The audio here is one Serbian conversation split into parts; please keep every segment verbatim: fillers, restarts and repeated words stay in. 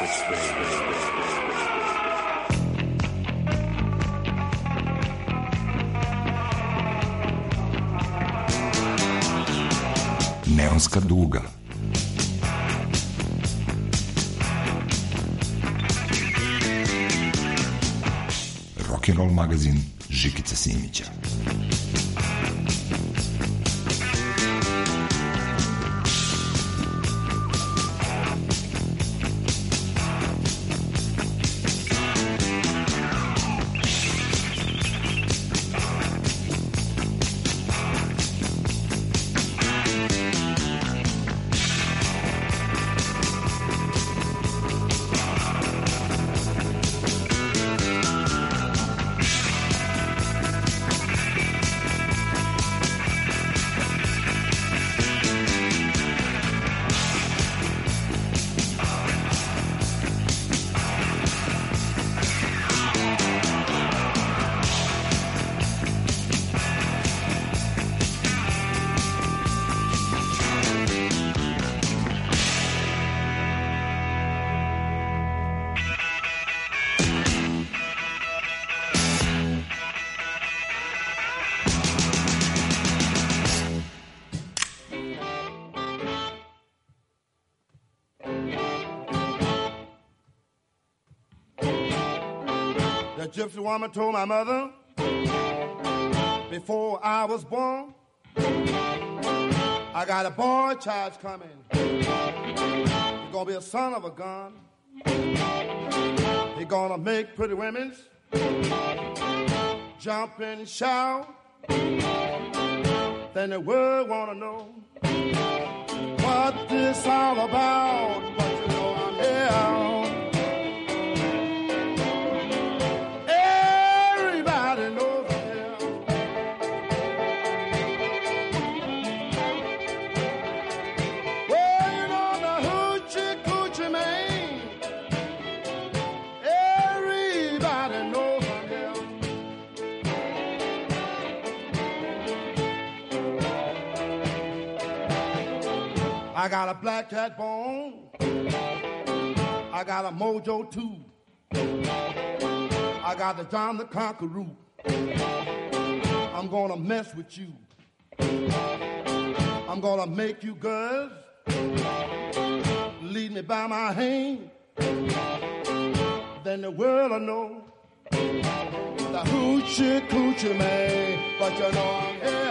Neonska duga. Rock'n'roll magazin Žikice Simića. The gypsy woman told my mother before I was born, I got a boy child's coming. He's gonna be a son of a gun. He's gonna make pretty women jump and shout. Then the world wanna know what this all about. But you know I'm here. I got a black cat bone. I got a mojo too. I got the John the Conqueror. I'm gonna mess with you. I'm gonna make you girls lead me by my hand. Then the world will know the hoochie coochie man. But you know I'm here.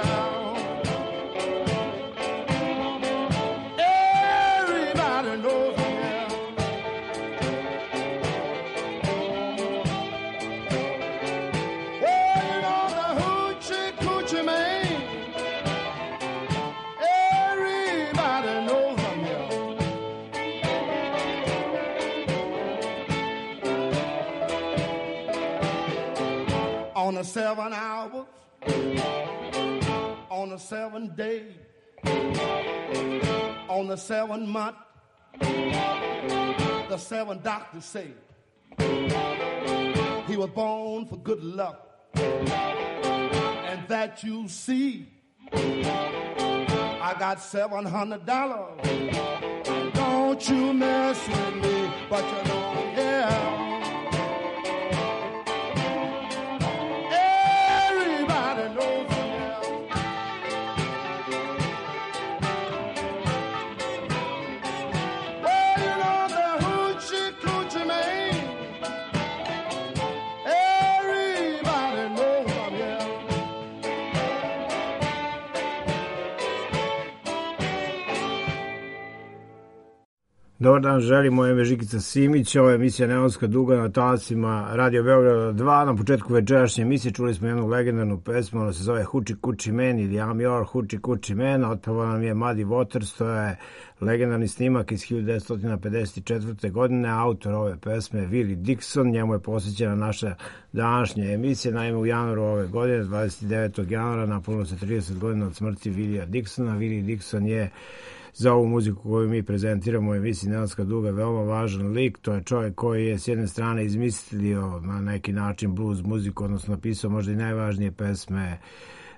On the seven hours, on the seven day, on the seven month, the seven doctors say he was born for good luck, and that you see, I got seven hundred dollars. Don't you mess with me, but you know, yeah. Dobar dan, želim, moje ime Žikica Simić, ovo je emisija Neonska duga na talasima Radio Beograda dva. Na početku večerašnje emisije čuli smo jednu legendarnu pesmu, ona se zove Hoochie Coochie Man ili I'm Your Hoochie Coochie Man, otpeva nam je Muddy Waters, to je legendarni snimak iz hiljadu devetsto pedeset četvrte. godine, autor ove pesme je Willie Dixon, njemu je posvećena naša današnja emisija, naime u januaru ove godine, dvadeset devetog januara, napunilo se trideset godina od smrti Willia Dixona. Willie Dixon je za ovu muziku koju mi prezentiramo u emisiji Neonska duga veoma važan lik. To je čovjek koji je s jedne strane izmislio na neki način blues muziku, odnosno napisao možda i najvažnije pesme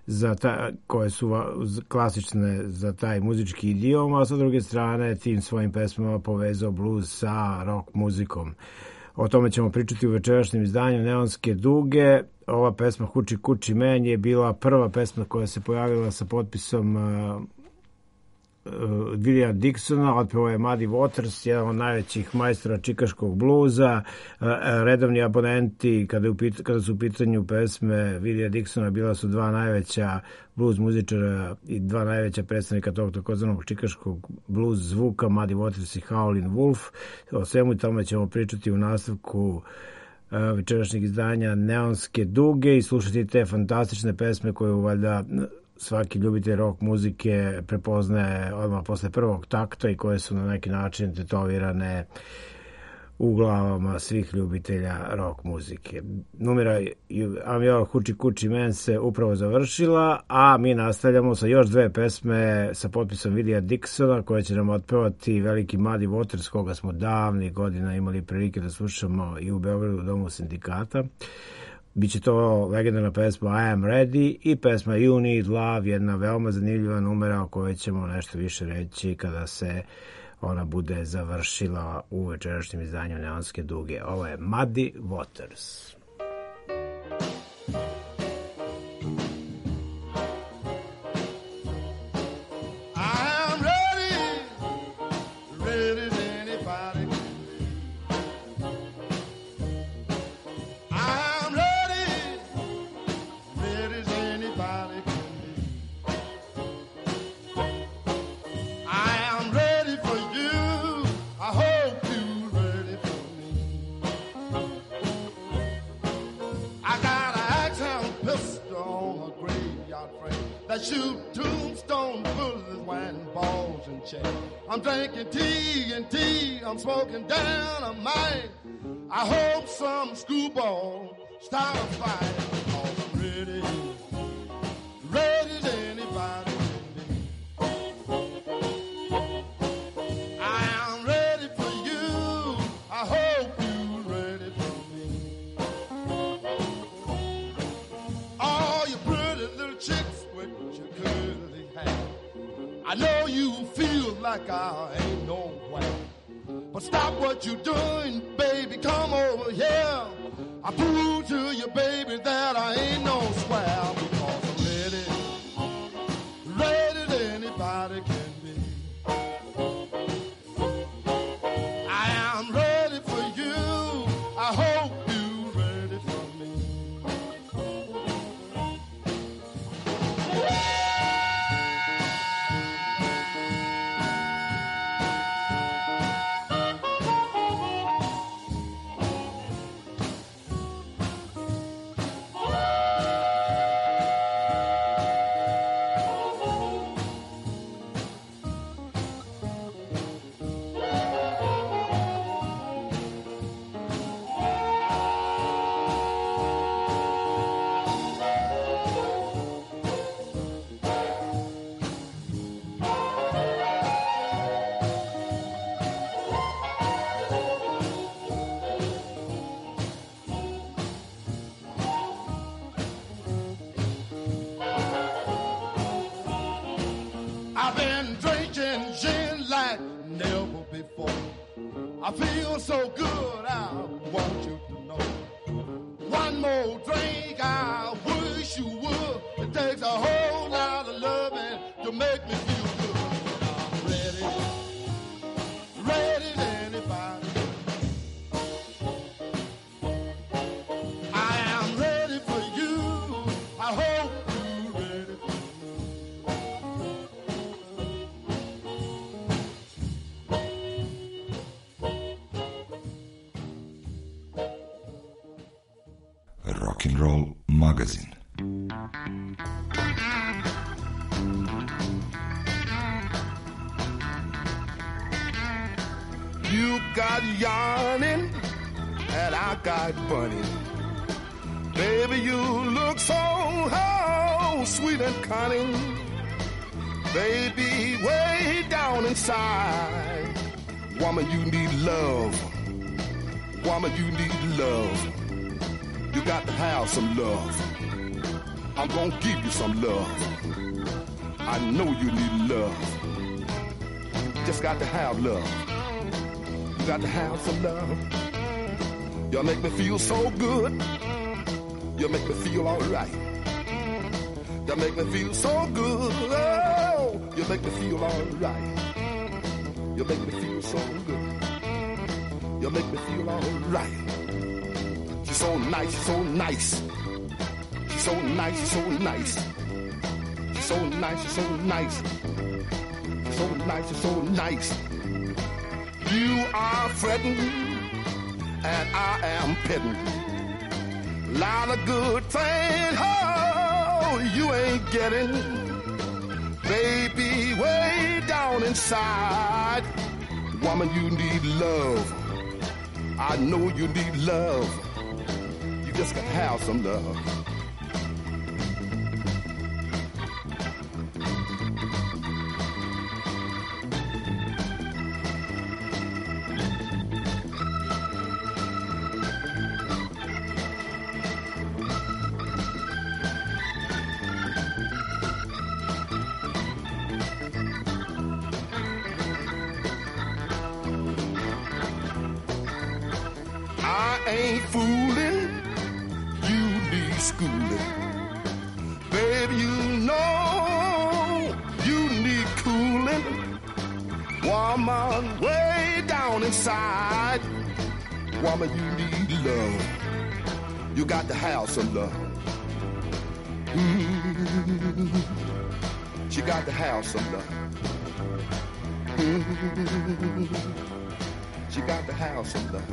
za ta, koje su klasične za taj muzički idiom, a sa druge strane tim svojim pesmama povezao blues sa rock muzikom. O tome ćemo pričati u večerašnjem izdanju Neonske duge. Ova pesma Hoochie Coochie Man je bila prva pesma koja se pojavila sa potpisom uh, Willia Dixona, otpevao je Muddy Waters, jedan od najvećih majstora čikaškog bluza. Redovni abonenti, kada, upit, kada su u pitanju pesme Willia Dixona, bila su dva najveća blues muzičara i dva najveća predstavnika tog takozvanog čikaškog blues zvuka, Muddy Waters i Howlin' Wolf. O svemu tome ćemo pričati u nastavku večerašnjeg izdanja Neonske duge i slušati te fantastične pesme koje valjda svaki ljubitelj rock muzike prepoznaje odmah posle prvog takta i koje su na neki način tetovirane u glavama svih ljubitelja rock muzike. Numera I'm Your Hoochie Coochie Man se upravo završila, a mi nastavljamo sa još dve pesme sa potpisom Willia Dixona koje će nam otpevati veliki Muddy Waters, koga smo davnih godina imali prilike da slušamo i u Beogradu u Domu sindikata. Biće to legendarna pesma I Am Ready i pesma You Need Love, jedna veoma zanimljiva numera o kojoj ćemo nešto više reći kada se ona bude završila u večerašnjem izdanju Neonske duge. Ovo je Muddy Waters. Shoot tombstone bullets, wine balls and chain. I'm drinking tea and tea, I'm smoking down a mine. I hope some screwball start a fight. Oh, I'm ready, ready as anybody can be. I am ready for you, I hope you're ready for me. All you pretty little chicks, I know you feel like I ain't no way, but stop what you doing, baby, come over here. I prove to you, baby, that I ain't no square, because I'm ready, ready as anybody can be. I am ready for you, I hope you're ready for me. I feel so good, I want you to know. One more drink, I wish you would. It takes a whole lot of loving to make me feel good. I'm ready, ready as anybody. I am ready for you, I hope you're ready for Rock and Roll magazin. You got yarning and I got bunny. Baby, you look so oh, sweet and cunning. Baby, way down inside, woman, you need love. Woman, you need love. You got to have some love. I'm gonna give you some love. I know you need love. Just got to have love. You got to have some love. Y'all make me feel so good. You make me feel all right. You make me feel so good. Oh, you make me feel all right. You make me feel so good. You make me feel all right. She's so nice, she's so nice. She's so nice, she's so nice. She's so nice, she's so nice. She's so nice, she's so nice. You are fretting and I am petting. Lot of good things, oh, you ain't getting. Baby, way down inside. Woman, you need love. I know you need love. You just gotta have some love. Ain't fooling, you need schooling. Baby, you know you need cooling. Woman, way down inside. Woman, you need love. You got to have some love. Mm-hmm. She got to have some love. Mm-hmm. She got to have some love.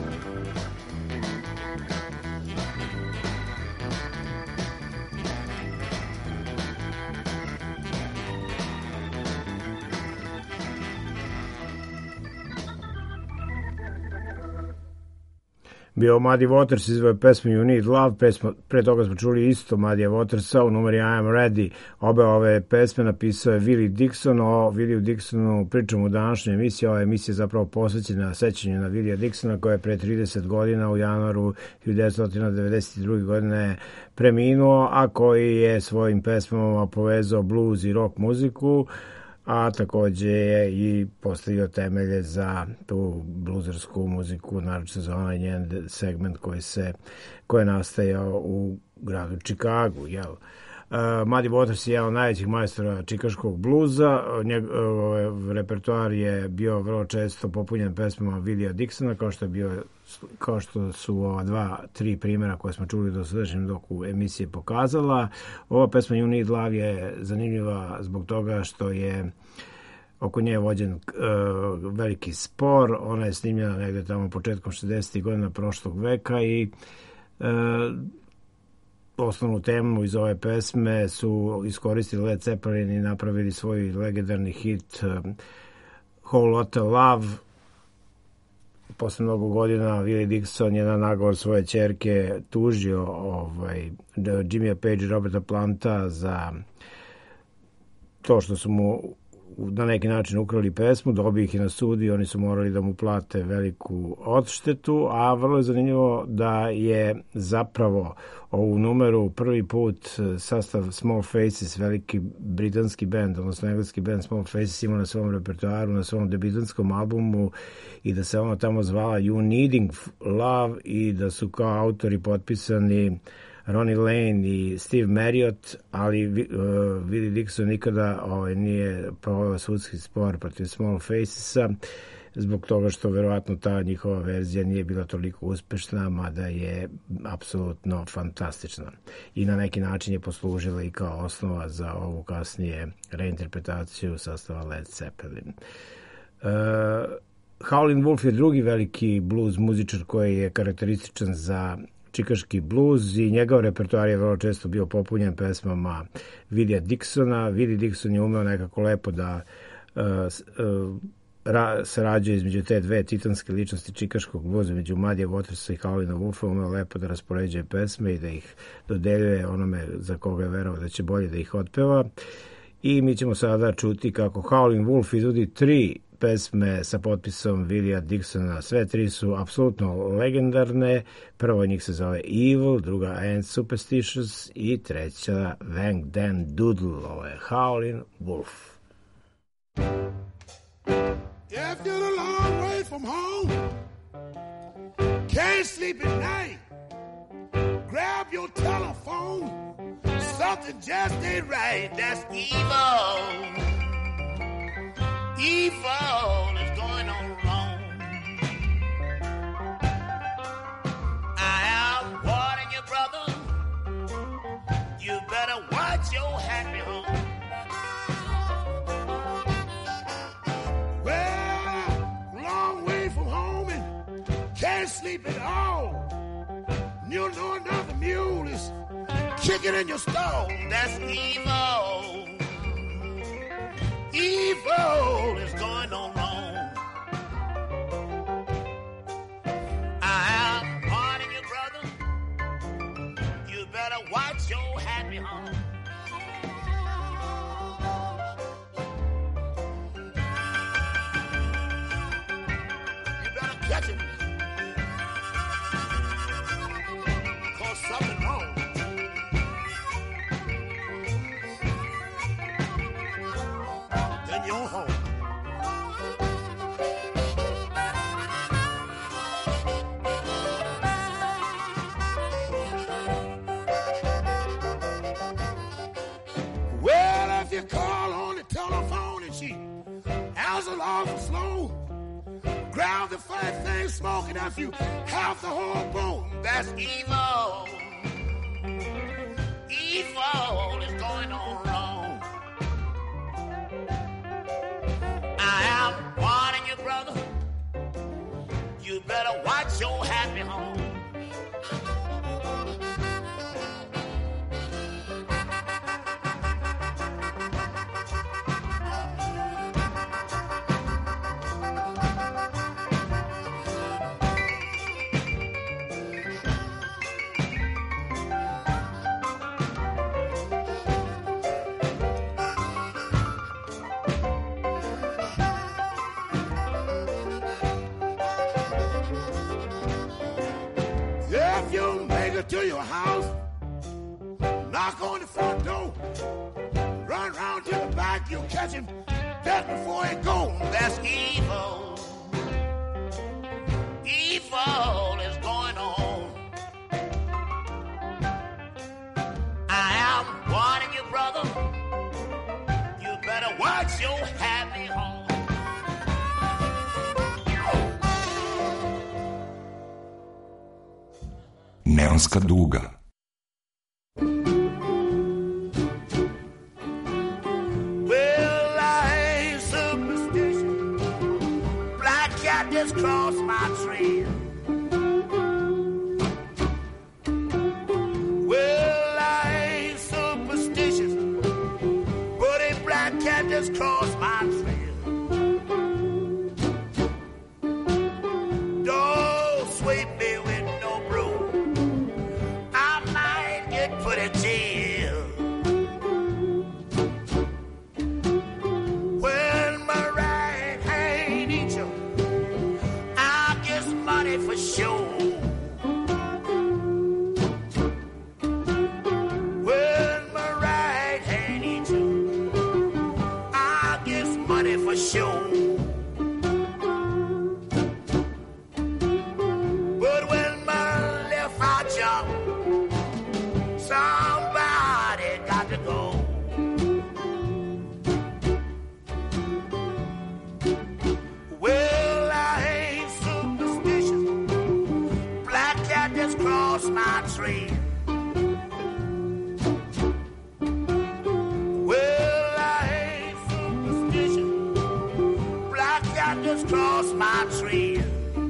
Bio Muddy Waters izveo pesmu You Need Love, pesmu, pre toga smo čuli isto Muddy Watersa u numeri I Am Ready. Obe ove pesme napisao je Willie Dixon. O Willie Dixonu pričamo u današnjoj emisiji. Ova emisija je zapravo posvećena sećanju na Willie Dixona koja je pre trideset godina u januaru hiljadu devetsto devedeset druge godine preminuo, a koji je svojim pesmama povezao blues i rock muziku, a takođe je i postavio temelje za tu bluzersku muziku, naročito za onaj njen segment koji se koji je nastajao u gradu Čikagu, jel? Uh, Muddy Waters je jedan od najvećih majstora čikaškog bluza. Njegov repertoar je bio vrlo često popunjen pesmama Willia Dixona, kao što je bio kao što su ova dva, tri primjera koje smo čuli do sadašnjem doku emisije pokazala. Ova pesma You Need Love je zanimljiva zbog toga što je oko nje je vođen uh, veliki spor. Ona je snimljena negde tamo početkom šezdesetih godina prošlog veka i uh, osnovnu temu iz ove pesme su iskoristili Led Zeppelin i napravili svoj legendarni hit um, Whole Lotta Love. Posle mnogo godina Willie Dixon je na nagovor svoje ćerke tužio ovaj, Jimmya Page i Roberta Planta za to što su mu na neki način ukrali pesmu, dobio ih i na sud i oni su morali da mu plate veliku odštetu, a vrlo je zanimljivo da je zapravo ovu numeru prvi put sastav Small Faces, veliki britanski band, odnosno engleski band Small Faces imao na svom repertoaru, na svom debiutanskom albumu i da se ona tamo zvala You Needing Love i da su kao autori potpisani Ronnie Lane i Steve Marriott, ali uh, Willie Dixon nikada ovaj, nije proveo sudski spor protiv Small Facesa zbog toga što verovatno ta njihova verzija nije bila toliko uspešna, mada je apsolutno fantastična. I na neki način je poslužila i kao osnova za ovu kasnije reinterpretaciju sastava Led Zeppelin. Uh, Howlin' Wolf je drugi veliki blues muzičar koji je karakterističan za čikaški blues i njegov repertoar je vrlo često bio popunjen pesmama Willia Dixona. Willie Dixon je umeo nekako lepo da uh, uh, ra, sarađuje između te dve titanske ličnosti čikaškog bluza, među Muddy Watersa i Howlina Wolfa, umeo lepo da raspoređuje pesme i da ih dodeljuje onome za koga je verovao da će bolje da ih otpeva. I mi ćemo sada čuti kako Howlin' Wolf izvodi tri pesme sa potpisom Willija Dixona. Sve tri su apsolutno legendarne. Prvo njih se zove Evil, druga And Superstitious i treća Wang Dan Doodle. Ovo je Howlin' Wolf. If you're a long way from home, can't sleep at night, grab your telephone, something just ain't right. That's evil. Evil is going on wrong. I am warning you, brother, you better watch your happy home. Can't sleep at all. You know another mule is kicking in your stall. That's evil. Evil is going on wrong. I am warning you, brother. You better watch your happy home. You better catch it. Something wrong. Then you're home. Well, if you call on the telephone and she answers awful slow, grab the fat thing smoking out you half the whole bone. That's evil. Evil is going on wrong. I am warning you, brother. You better watch your happy home. To your house, knock on the front door, run round to the back, you'll catch him just before he goes. That's evil. Evil is going on. I am warning you, brother. You better watch your happy home. Neonska duga. Well, I ain't superstitious. Black cat just crossed my trail. Well, I ain't superstitious, but a black cat just crossed my trail. Don't sweep me with no broom. Put a jail. When my right hand eats you, I'll get money for sure. When my right hand eats you, I'll get money for sure. But when my left eye jump, somebody got to go. Well, I ain't superstitious. Black cat just crossed my trail. Well, I ain't superstitious. Black cat just crossed my trail.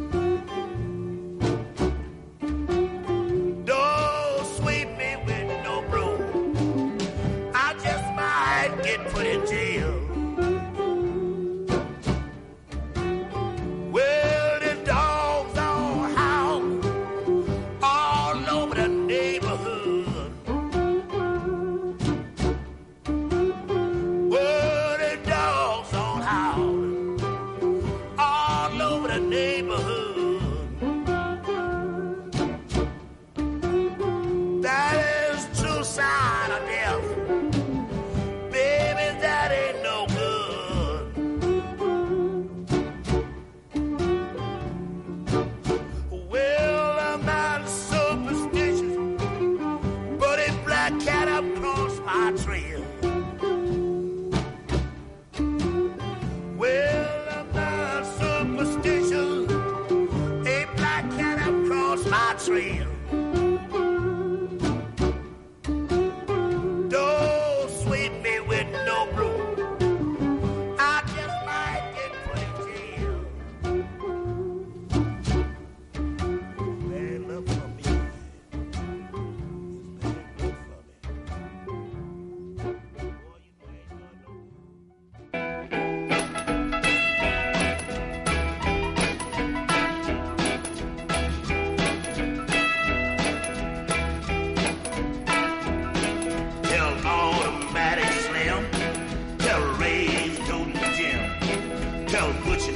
Put in jail. Well, the dogs all howl all over the neighborhood. Well, the dogs all howl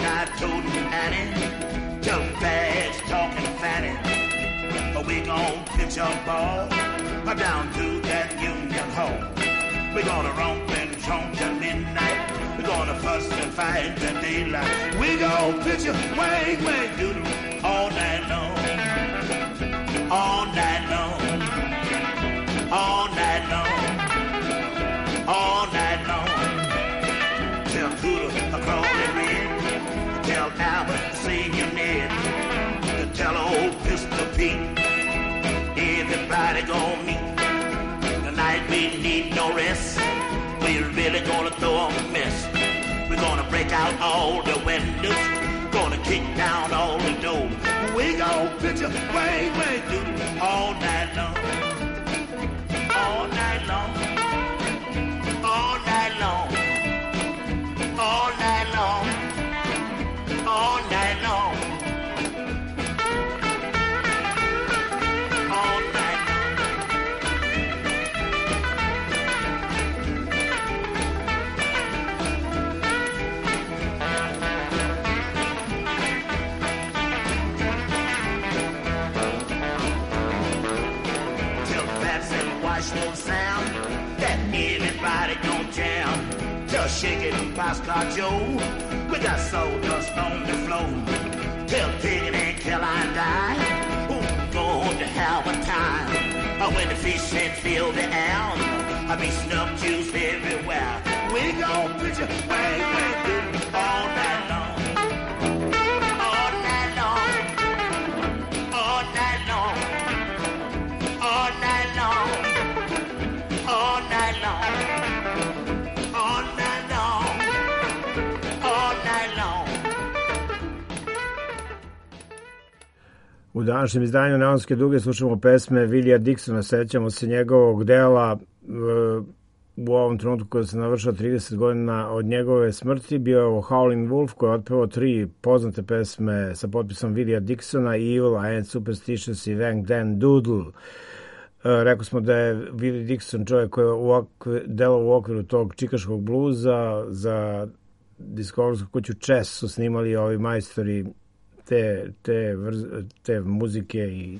tie-toting Annie, till bags talking Fanny. We gon' pitch a ball down to that Union Hall. We gonna romp and tromp till midnight. We gonna fuss and fight till daylight. We gon' pitch a wang wang doodle all night long, all night long, all night long, all night long. Tell Cooter a crawling red, tell Albert Senior Ned, tell old Pistol Pete. Everybody gon' meet. Tonight we need no rest. We really gonna throw a mess. We're gonna break out all the windows. Gonna kick down all the doors. We gon' pitch a wang wang doodle all night long. All night long. All night long. All night long. All night long. No sound that everybody gon' jam. Just shake it, Boxcar Joe. We got sawdust on the floor. Tell Piggy and Caroline die. Who's going to have a time? When the fish and fill the air, I be snuff juice everywhere. We gon' put you bang bang doodle all night long. All night long. All night long. All night long. All night long, all night long, all night long. U današnjem izdanju Neonske duge slušamo pesme Willija Dixona, sećamo se njegovog dela u ovom trenutku kada se navršava trideset godina od njegove smrti. Bio je ovo Howlin' Wolf koji je otpevao tri poznate pesme sa potpisom Willija Dixona, Evil, I Ain't Superstitious i Wang Dan Doodle. Rekao smo da je Willie Dixon čovjek koji je delao u okviru tog čikaškog bluza. Za diskografsku kuću Chess su snimali ovi majstori te, te, vrz, te muzike i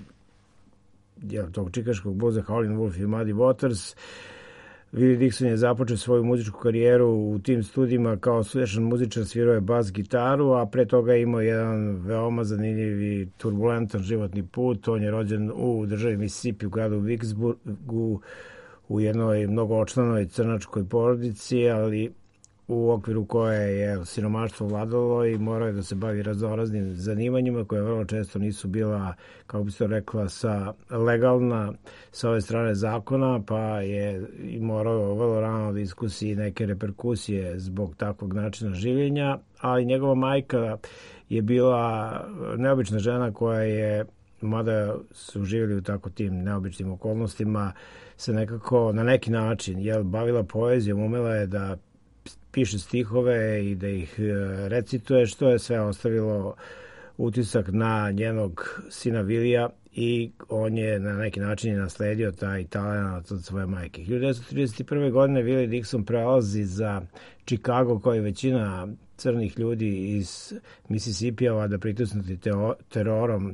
ja, tog čikaškog bluza, Howlin' Wolf i Muddy Waters. Willie Dixon je započeo svoju muzičku karijeru u tim studijima kao sudešan muzičar, svirao je bas gitaru, a pre toga je imao jedan veoma zanimljiv i turbulentan životni put. On je rođen u državi Mississippi u gradu Vicksburgu u jednoj mnogo očlanoj crnačkoj porodici, ali u okviru koje je siromaštvo vladalo i morao je da se bavi raznoraznim zanimanjima koje vrlo često nisu bila, kako bi se rekla, sa legalna sa ove strane zakona, pa je morao vrlo rano da iskusi neke reperkusije zbog takvog načina življenja, ali njegova majka je bila neobična žena koja je, mada su živjeli u tako tim neobičnim okolnostima, se nekako na neki način je bavila poezijom, umela je da piše stihove i da ih recituje, što je sve ostavilo utisak na njenog sina Willija i on je na neki način nasledio taj talent od svoje majke. hiljadu devetsto trideset prve. godine Willie Dixon prelazi za Chicago kao i većina crnih ljudi iz Mississippija, da pritisnuti terorom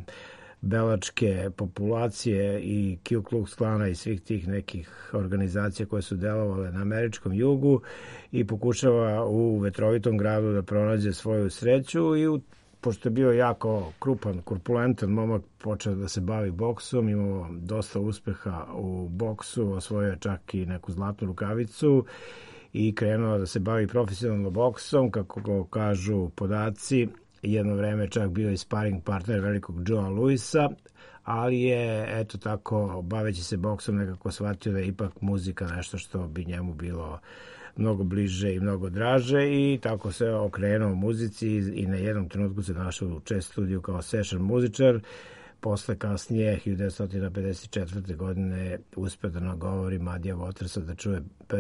belačke populacije i Ku Klux Klana i svih tih nekih organizacija koje su delovale na američkom jugu, i pokušava u vetrovitom gradu da pronađe svoju sreću i u, pošto je bio jako krupan, korpulentan momak, počeo da se bavi boksom, imao dosta uspeha u boksu, osvojio čak i neku zlatnu rukavicu i krenuo da se bavi profesionalno boksom, kako go kažu podaci. Jedno vreme čak bio i sparing partner velikog Joea Louisa, ali je, eto tako, baveći se boksom nekako shvatio da je ipak muzika nešto što bi njemu bilo mnogo bliže i mnogo draže, i tako se okrenuo muzici i na jednom trenutku se našao u Chess studiju kao session muzičar. Posle kasnije, hiljadu devetsto pedeset četvrte. godine, uspeo da nagovori Muddyja Watersa da čuje,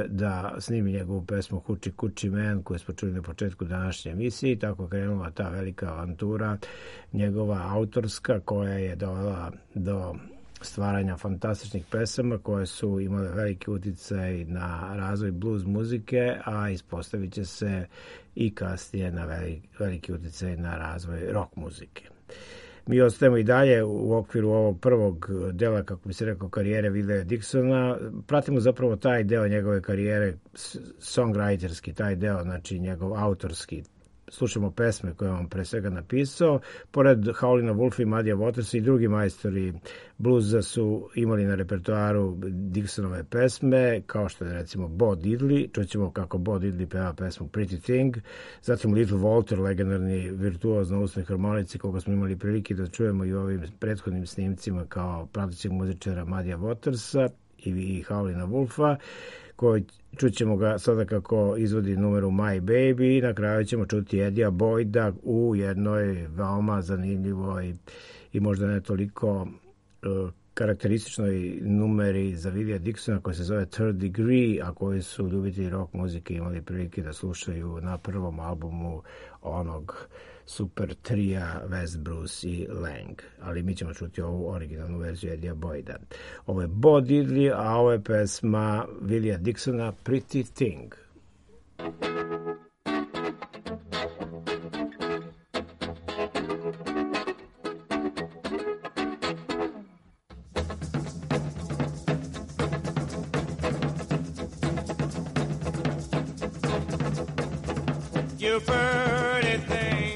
da snimi njegovu pesmu Hoochie Coochie Man, koju smo čuli na početku današnje emisije, i tako krenula ta velika avantura njegova autorska, koja je dovela do stvaranja fantastičnih pesama koje su imale veliki uticaj na razvoj blues muzike, a ispostavit će se i kasnije na veliki, veliki uticaj na razvoj rock muzike. Mi ostajemo i dalje u okviru ovog prvog dela, kako bi se rekao, karijere Willie Dixona. Pratimo zapravo taj deo njegove karijere, songwriterski, taj deo, znači njegov autorski. Slušamo pesme koje on pre svega napisao. Pored Howlina Wolfa i Muddyja Watersa i drugi majstori bluza su imali na repertoaru Dixonove pesme, kao što je recimo Bo Diddley. Čućemo kako Bo Diddley peva pesmu Pretty Thing. Zatim Little Walter, legendarni virtuoz na usnoj harmonici, koga smo imali prilike da čujemo i u ovim prethodnim snimcima kao pratećeg muzičara Muddyja Watersa i Howlina Wolfa, koji čućemo ga sada kako izvodi numeru My Baby i na kraju ćemo čuti Eddie Boyda u jednoj veoma zanimljivoj i možda ne toliko uh, karakterističnoj numeri za Willie Dixona koja se zove Third Degree, a koji su ljubitelji rock muzike imali prilike da slušaju na prvom albumu onog super trija West Bruce i Lang. Ali mi ćemo čuti ovu originalnu verziju Eddie Boyda. Ovo je Bo Diddley, a ovo je pesma Willie Dixona Pretty Thing. You pretty thing,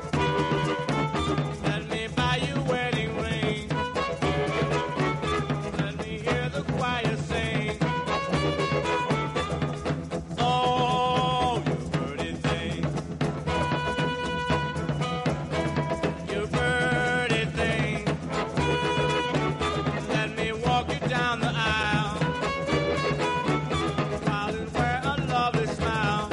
let me buy you a wedding ring. Let me hear the choir sing. Oh, you pretty thing, you pretty thing. Let me walk you down the aisle while you wear a lovely smile.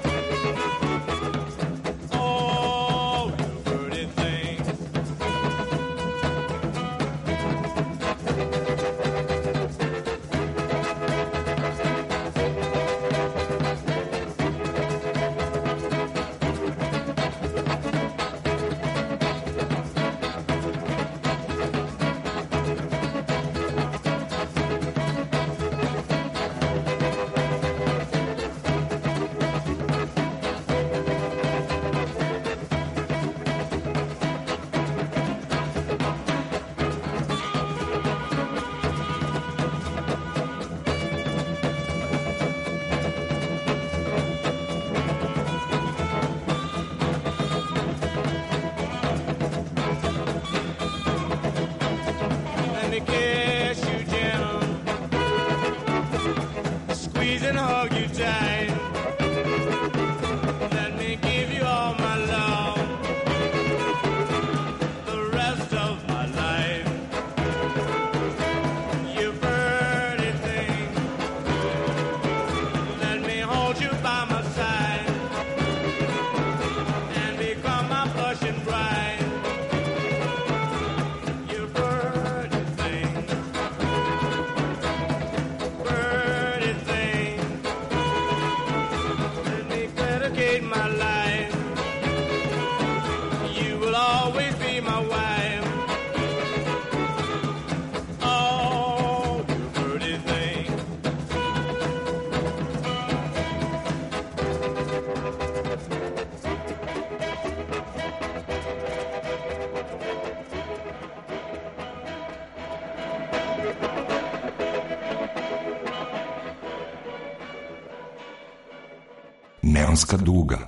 Neonska duga.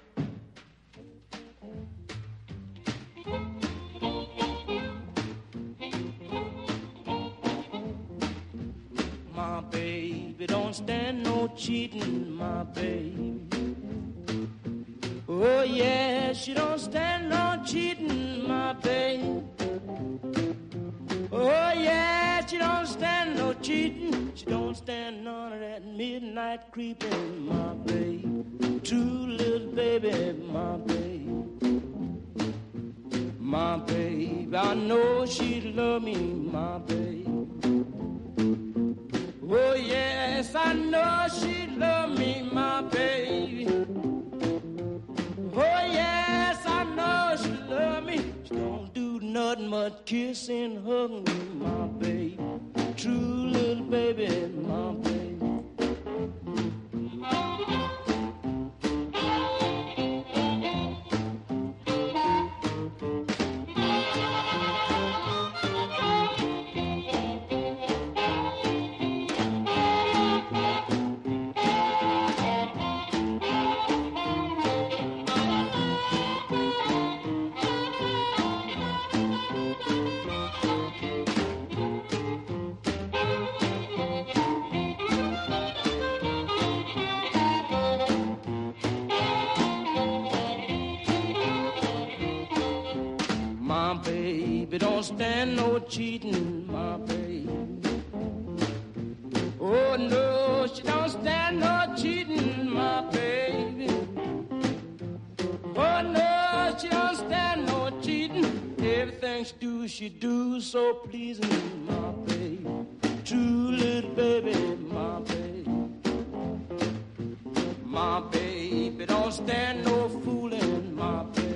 My baby don't stand no cheating, my baby. Oh yeah, she don't stand no cheating, my baby. Oh yeah, she don't stand no cheating. She don't stand none of that midnight creeping, my baby. True little baby, my baby. My baby, I know she love me, my baby. Oh yes, I know she love me, my baby. Oh yes, I know she love me. She don't do nothing much kissing, hugging, my baby, true little baby, my baby. Don't stand no cheating, my baby. Oh no, she don't stand no cheating, my baby. Oh no, she don't stand no cheating. Everything she do, she do so pleasing, my baby. True little baby, my baby. My baby don't stand no fooling, my baby.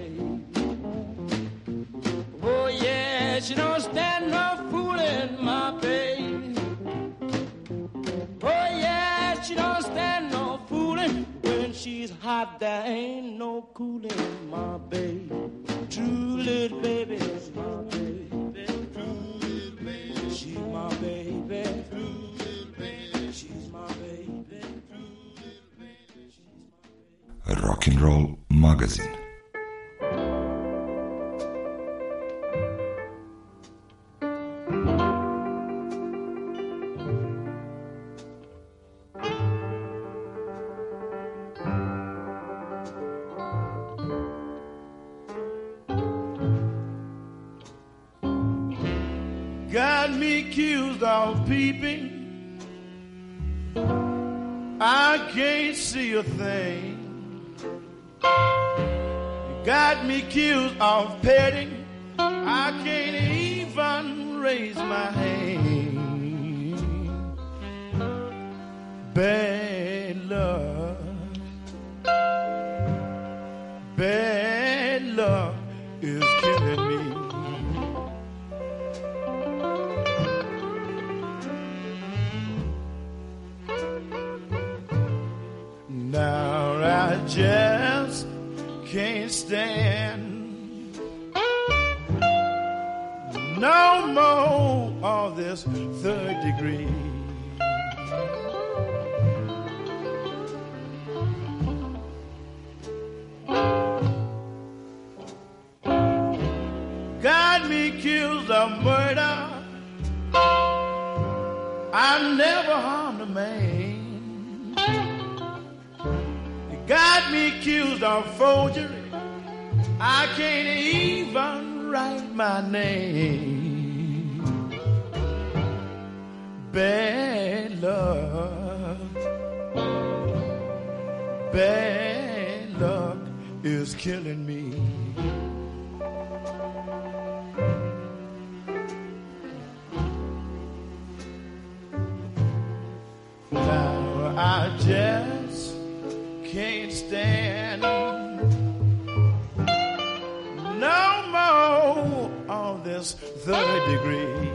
Oh yeah, she don't stand no fooling, my baby. Oh yeah, she don't stand no fooling. When she's hot, there ain't no cooling, my baby. True little baby, my baby. True little baby, she's my baby. True little baby, she's my baby. True little baby, she's my baby. Rock and Roll magazin. Got me accused of peeping, I can't see a thing. You got me accused of petting, I can't even raise my hand. Bad luck, bad luck is killing me. Now I just can't stand no more of this third degree. Got me accused of murder, I never harmed a man. Got me accused of forgery, I can't even write my name. Bad luck, bad luck is killing me. Now I just can't stand no more of this third degree.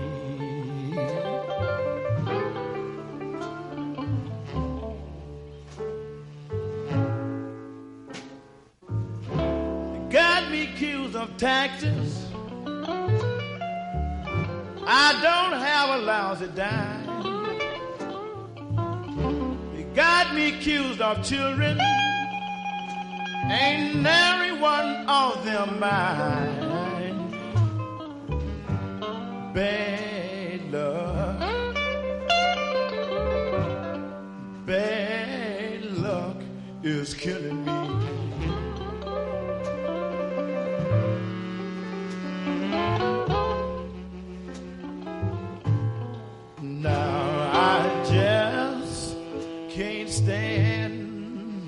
Got me accused of taxes, I don't have a lousy dime. Got me accused of children, ain't nary one of them mine. Bad luck, bad luck is killing me. Now I just can't stand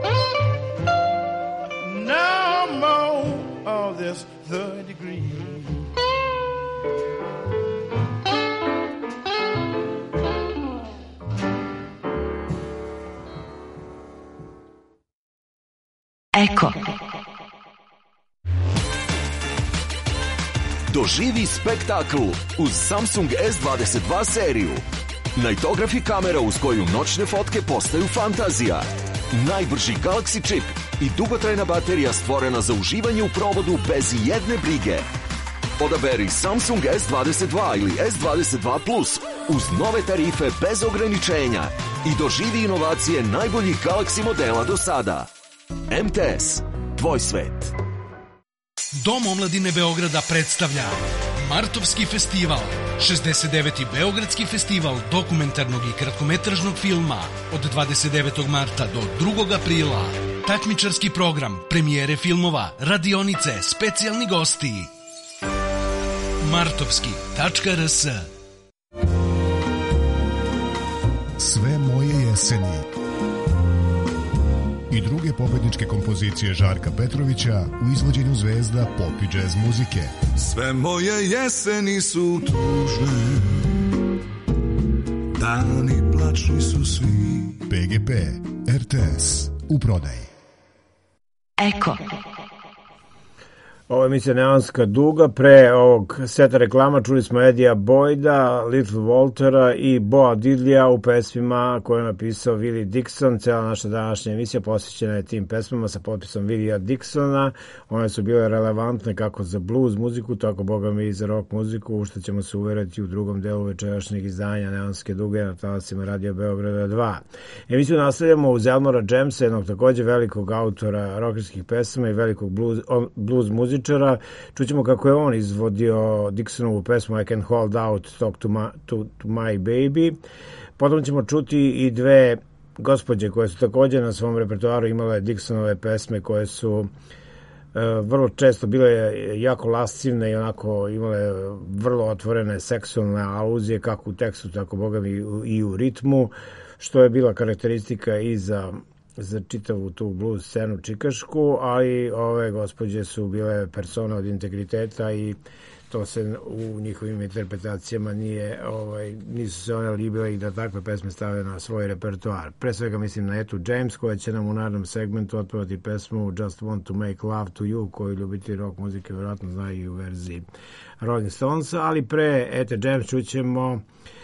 no more of this third degree. Ecco. Doživi spektakl uz Samsung S dvadeset dva seriju. Nightography kamera uz koju noćne fotke postaju fantazija. Najbrži Galaxy čip i dugotrajna baterija stvorena za uživanje u provodu bez jedne brige. Odaberi Samsung S dvadeset dva ili S dvadeset dva plus uz nove tarife bez ograničenja i doživi inovacije najboljih Galaxy modela do sada. M T S, tvoj svet. Dom omladine Beograda predstavlja Martovski festival, šezdeset deveti Beogradski festival dokumentarnog i kratkometražnog filma od dvadeset devetog marta do drugog aprila. Takmičarski program, premijere filmova, radionice, specijalni gosti. martovski tačka r s. Sve moje jeseni i druge pobedničke kompozicije Žarka Petrovića u izvođenju zvezda pop i džez muzike. Sve moje jeseni su tužne, dani plačni su svi. P G P, R T S, u prodaji. Eko. Ovo je emisija Neonska duga. Pre ovog seta reklama čuli smo Edija Boyda, Little Waltera i Boa Diddleya u pesmima koje je napisao Willie Dixon. Cijela naša današnja emisija posvećena je tim pesmama sa potpisom Willija Dixona. One su bile relevantne kako za blues muziku, tako boga mi i za rock muziku, u što ćemo se uveriti u drugom delu večerašnjeg izdanja Neonske duge na talasima Radio Beograda dva. Emisiju nastavljamo uz Elmora Jamesa, jednog takođe velikog autora rockerskih pesama i velikog blues, blues muzika. Čućemo kako je on izvodio Dixonovu pesmu I Can Hold Out, Talk to My, to, to my Baby. Potom ćemo čuti i dve gospođe koje su također na svom repertoaru imale Dixonove pesme koje su uh, vrlo često bile jako lascivne i onako imale vrlo otvorene seksualne aluzije kako u tekstu, tako boga mi i u ritmu, što je bila karakteristika i za za čitavu tu blues scenu čikašku, ali ove gospođe su bile persone od integriteta i to se u njihovim interpretacijama nije, ovaj, nisu se one libile i da takve pesme stave na svoj repertoar. Pre svega mislim na Etu James koja će nam u narednom segmentu otpevati pesmu Just Want to Make Love to You, koju ljubiti rock muzike vjerojatno znaju i u verziji Rolling Stonesa, ali pre Ete James čućemo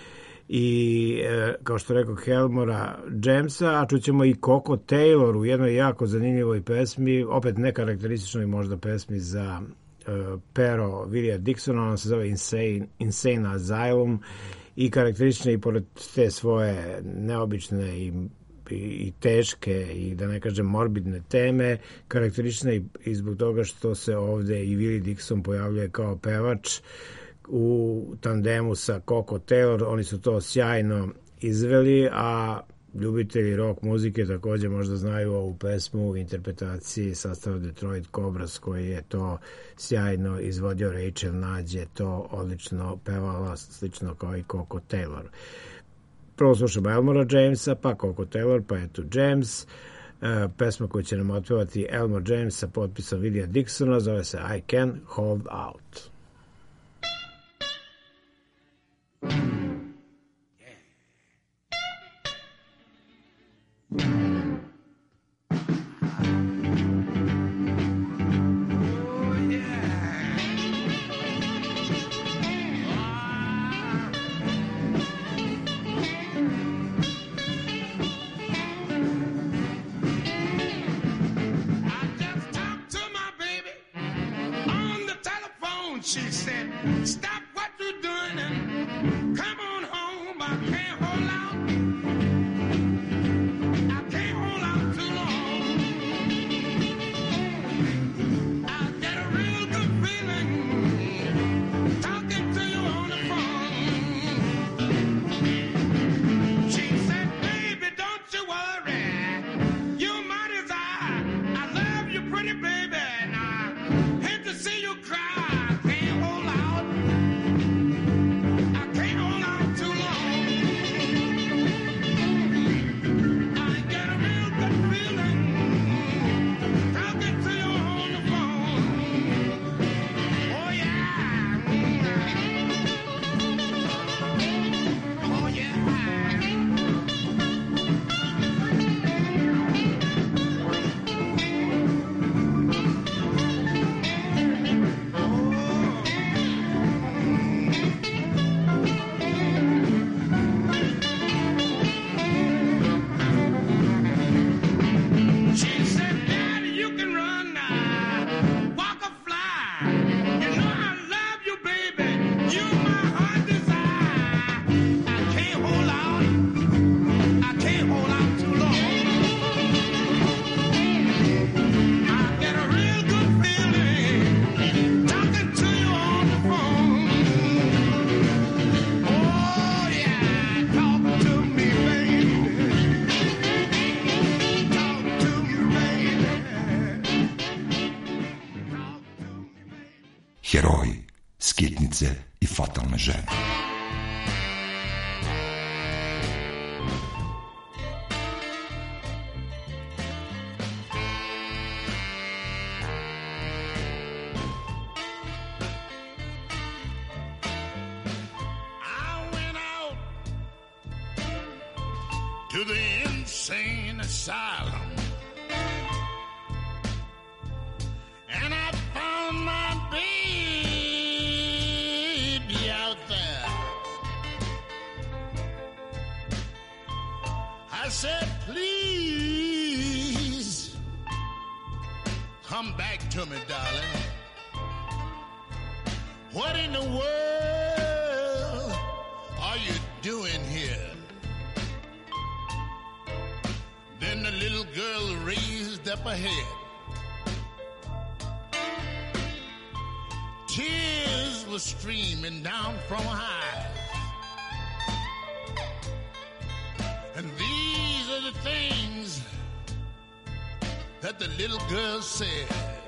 i, e, kao što rekao, Elmora Jamesa, a čućemo i Coco Taylor u jednoj jako zanimljivoj pesmi, opet nekarakterističnoj možda pesmi za e, pero Willija Dixona, ona se zove Insane, Insane Asylum i karakteristična i pored te svoje neobične i, i, i teške i da ne kažem morbidne teme, karakteristična i, i zbog toga što se ovde i Willie Dixon pojavljuje kao pevač u tandemu sa Coco Taylor. Oni su to sjajno izveli, a ljubitelji rock muzike također možda znaju ovu pesmu u interpretaciji sastava Detroit Cobras, koji je to sjajno izvodio. Rachel Nađ je to odlično pevala, slično kao i Coco Taylor. Prvo slušamo Elmora Jamesa, pa Coco Taylor, pa Etu James. E, pesma koju će nam otpevati Elmore James sa potpisom Willija Dixona zove se I Can Hold Out. She said, stop what you're doing and come on home. I can't hold out. I can't hold out too long. I get a real good feeling talking to you on the phone. She said, baby, don't you worry. You're my desire. I love you, pretty baby, and I hate to see you cry. heroji, skitnice i fatalne žene. To the insane asylum, and I found my baby out there. I said, please come back to me, darling. What in the world are you doing here? Then the little girl raised up her head. Tears were streaming down from her eyes. And these are the things that the little girl said.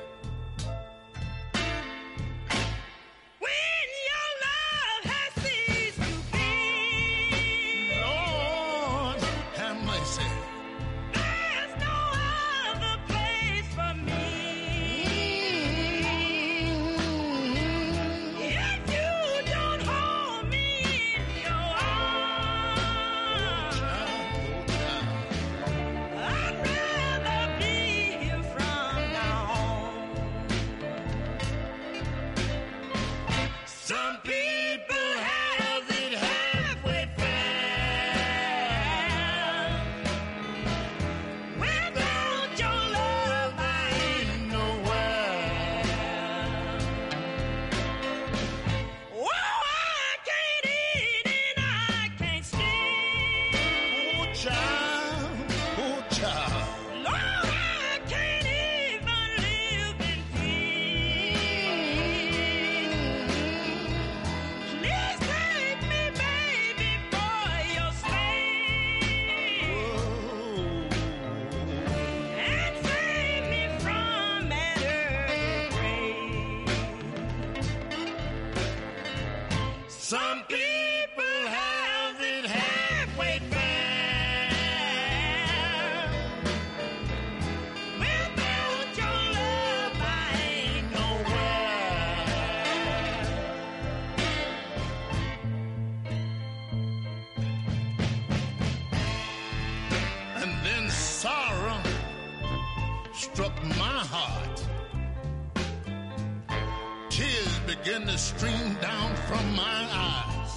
Begin to stream down from my eyes.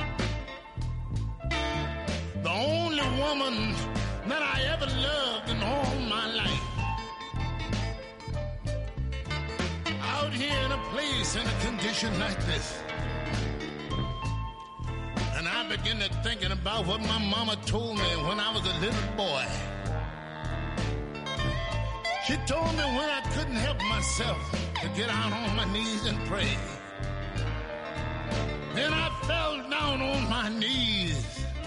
The only woman that I ever loved in all my life. Out here in a place in a condition like this. And I begin to thinking about what my mama told me when I was a little boy. She told me when I couldn't help myself to get out on my knees and pray. Then I fell down on my knees.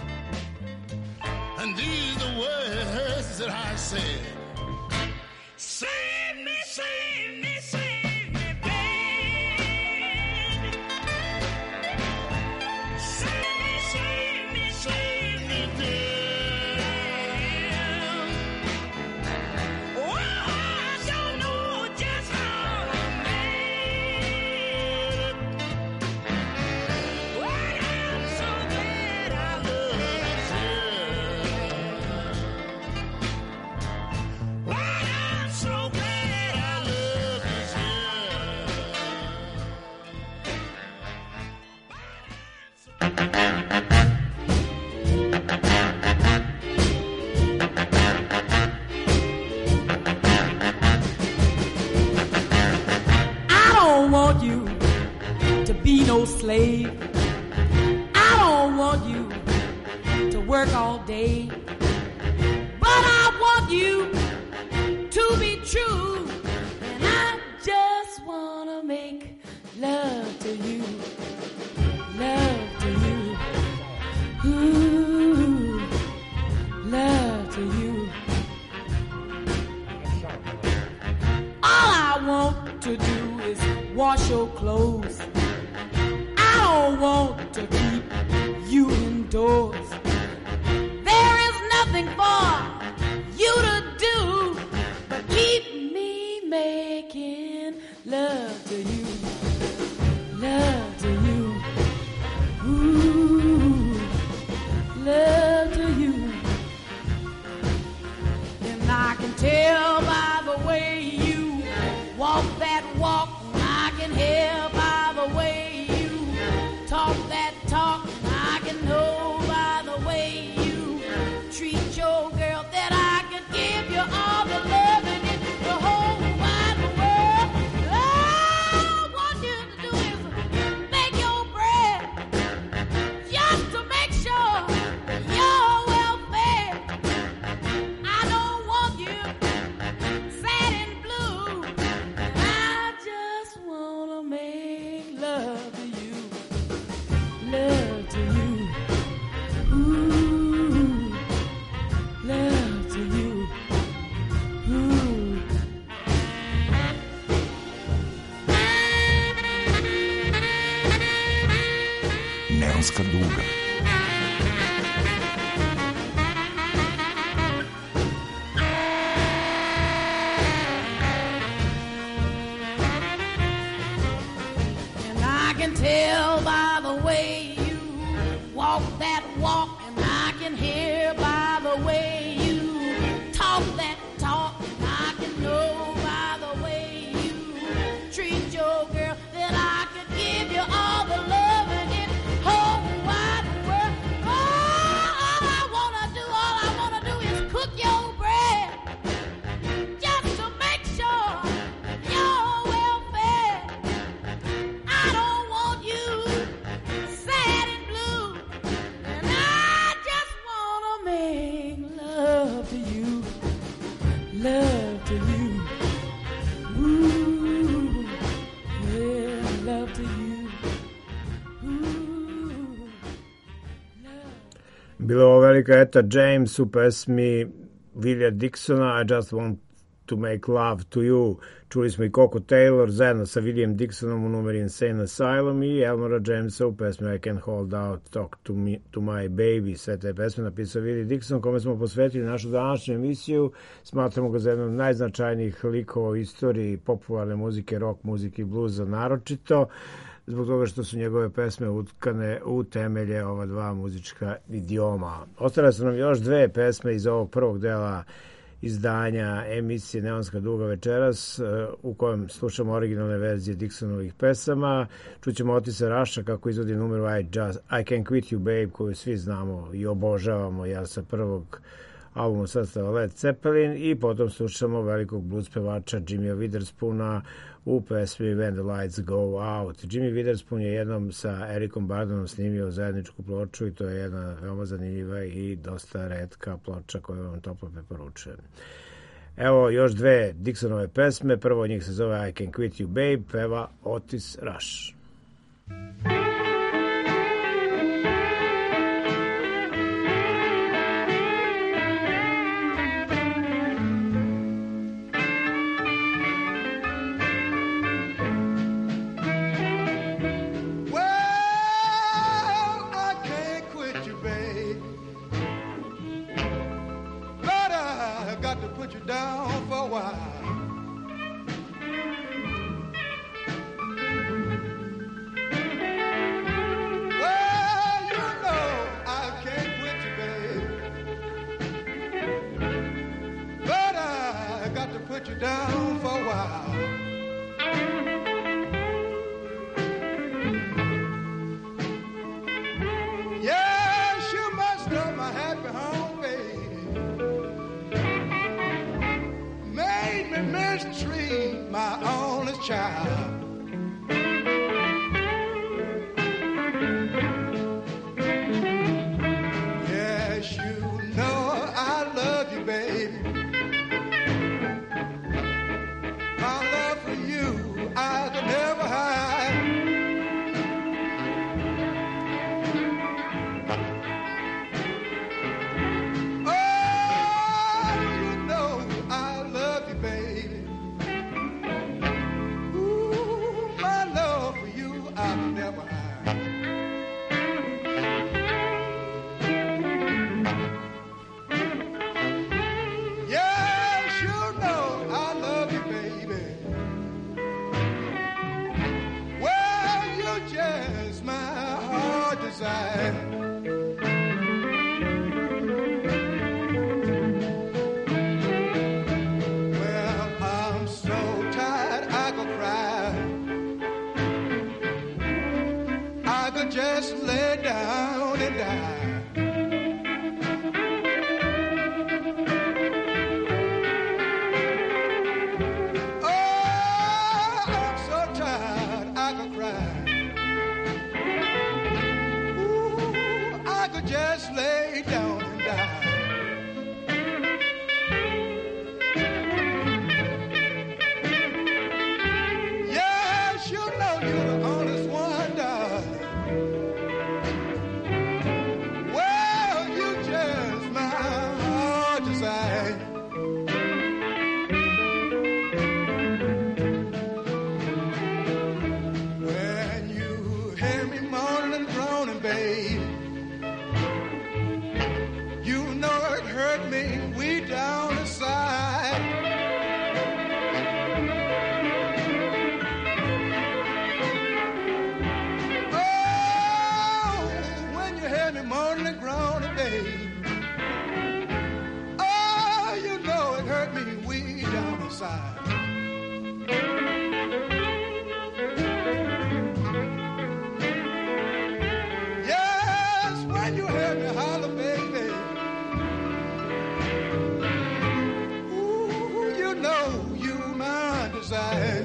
And these are the words that I said. Save me, save me, save me, babe. Save me, save me, save me, dear. No slave. I don't want you to work all day, but I want you to be true, and I just wanna make love to you, love to you, ooh, love to you. All I want to do is wash your clothes. I don't want to keep you indoors. There is nothing for you to do but keep me making love to you, love to you, ooh, love to you. And I can tell by the way you walk that walk, I can hear by the way you talk that talk, I can know by the way you treat your girl that I could give you all the love in it, the whole wide world. All I want you to do is make your bread just to make sure you're well fed. I don't want you sad and blue. I just wanna make love to you, love to you, ooh, love to you, ooh. Neonska duga. And I can tell by the way you walk that walk, and I can hear by the way you talk that talk, and I can know by the way you treat your girl that I could give you all the love in it, whole wide world. All I wanna do, all I wanna do is cook your bread just to make sure you're well fed. I don't want you sad and blue, and I just wanna make love to you, love to you, ooh, yeah, love to you, ooh, love. Bila ovo velika Etta James u pesmi Willia Dixona I Just Want to Make Love to You. Čuli smo i Coco Taylor zajedno sa William Dixonom u numeri Insane Asylum i Elmora Jamesa u pesmi I Can Hold Out, Talk to, me, to My Baby. Sve te pesme napisao Willie Dixon, kome smo posvetili našu današnju emisiju. Smatramo ga za jednog od najznačajnijih likova u istoriji popularne muzike, rock muzike i bluza naročito, zbog toga što su njegove pesme utkane u temelje ova dva muzička idioma. Ostale su nam još dve pesme iz ovog prvog dela izdanja emisije Neonska duga večeras, u kojem slušamo originalne verzije Dixonovih pesama. Čućemo Otisa Rasha kako izvodi numeru I, Just, I Can't Quit You Babe, koju svi znamo i obožavamo, ja sa prvog albuma sastava Led Zeppelin, i potom slušamo velikog blues pevača Jimmya Witherspoona u pesmi When the Lights Go Out. Jimmy Witherspoon je jednom sa Ericom Bardonom snimio zajedničku ploču i to je jedna veoma zanimljiva i dosta retka ploča koju vam toplo preporučujem. Evo još dve Dixonove pesme, prvo od njih se zove I Can't Quit You Babe, peva Otis Rush. Ooh, down and die. Just lay down and die. Yes, you know you're the honest one, darling. Well, you just my heart desire. When you hear me moaning and groaning, babe, hurt me way down inside. Oh, when you hear me moaning and groaning, babe, oh, you know it hurt me way down inside. Yes, when you hear me holler, baby, know you my desire.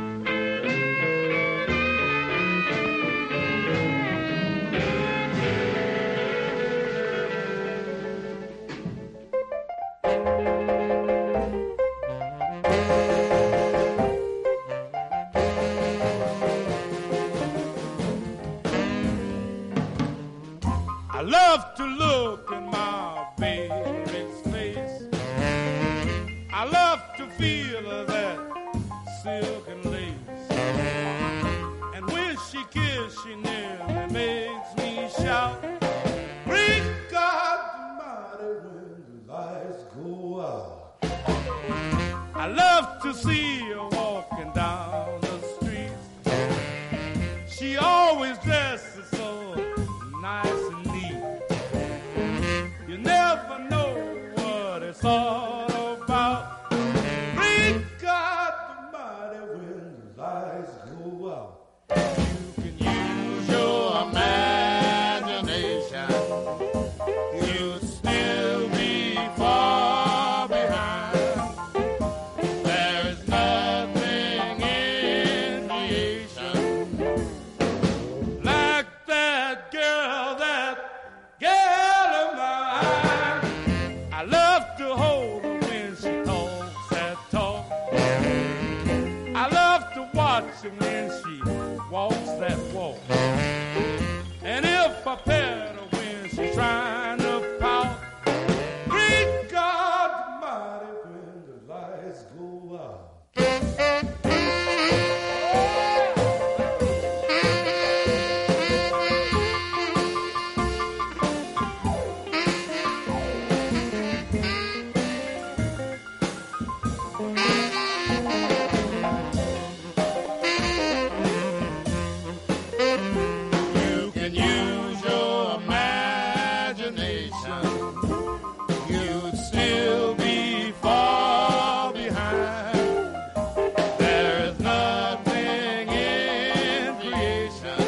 I love to look in my baby's face. I love to feel that silk and lace. And when she kisses, she nearly makes me shout, great God Almighty, when the lights go out. I love to see her walking down the street. She always dresses so nice and neat. You never know what it's all about. Great God Almighty, when the lights go out. You can use your imagination. You'll still be far behind. There is nothing in creation like that girl, that girl of mine. I love to hold her when she talks that talk. I love to watch her when she walks that walk. And if I pet her when she's trying to pout, great God Almighty, when the lights go out. You can use your imagination. You'd still be far behind. There is nothing in creation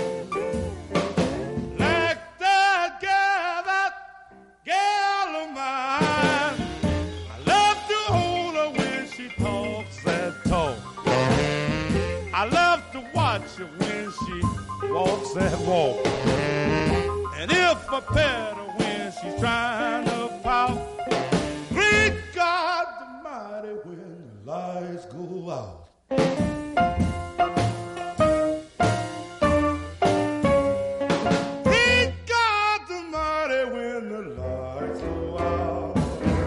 like that girl, that girl of mine. I love to hold her when she talks that talk. I love to watch her when she walks that walk. And if I pet her when she's trying to pout, great God Almighty, when the lights go out. Great God Almighty, when the lights go out.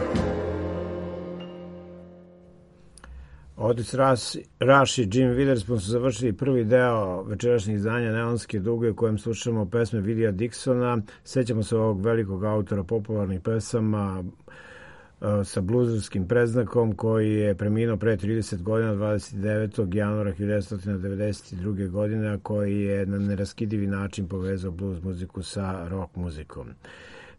Otis Rush i Jim Witherspoon su završili prvi deo večerašnjih izdanja Neonske duge u kojem slušamo pesme Willija Dixona. Sećamo se ovog velikog autora popularnih pesama uh, sa bluzerskim predznakom, koji je preminuo pre trideset godina, dvadeset devetog januara hiljadu devetsto devedeset druge. godine, a koji je na neraskidivi način povezao blues muziku sa rock muzikom.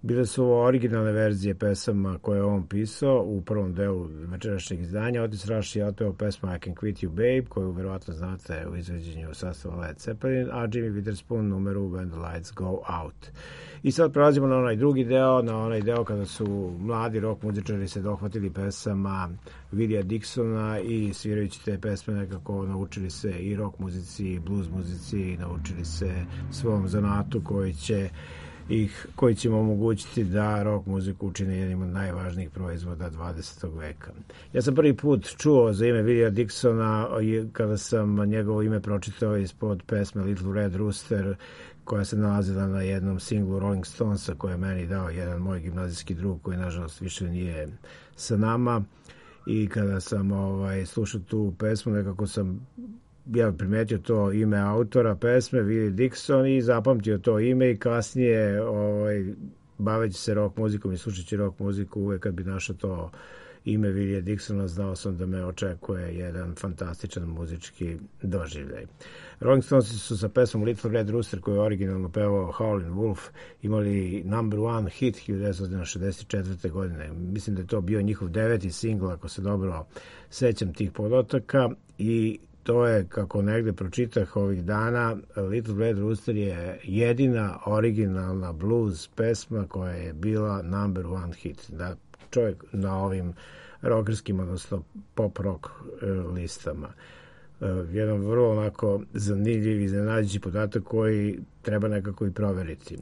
Bile su ovo originalne verzije pesama koje je on pisao u prvom delu večerašnjeg izdanja. Otis Rush je otpeo pesmu I Can Quit You Babe, koju verovatno znate u izvođenju sastava Led Zeppelin, a Jimmy Witherspoon numeru When the Lights Go Out. I sad prelazimo na onaj drugi deo, na onaj deo kada su mladi rock muzičari se dohvatili pesama Willia Dixona i svirajući te pesme nekako naučili se i rock muzici i blues muzici i naučili se svom zanatu koji će ih, koji će im omogućiti da rock muziku učine jednim od najvažnijih proizvoda dvadesetog veka. Ja sam prvi put čuo za ime Willia Dixona kada sam njegovo ime pročitao ispod pesme Little Red Rooster, koja se nalazila na jednom singlu Rolling Stonesa koje je meni dao jedan moj gimnazijski drug koji nažalost više nije sa nama. I kada sam ovaj, slušao tu pesmu, nekako sam ja primetio to ime autora pesme, Willie Dixon, i zapamtio to ime i kasnije ovaj, baveći se rock muzikom i slušajući rock muziku, uvek kad bi našao to ime Willie Dixona, znao sam da me očekuje jedan fantastičan muzički doživljaj. Rolling Stones su sa pesmom Little Red Rooster, koju je originalno pevao Howlin' Wolf, imali number one hit hiljadu devetsto šezdeset četvrte. godine. Mislim da je to bio njihov deveti singl, ako se dobro sećam tih podotaka, i to je, kako negde pročitah ovih dana, Little Red Rooster je jedina originalna blues pesma koja je bila number one hit. Da, čovjek na ovim rockerskim, odnosno pop rock listama. Jedan vrlo onako zanimljiv i iznenađujući podatak koji treba nekako i proveriti.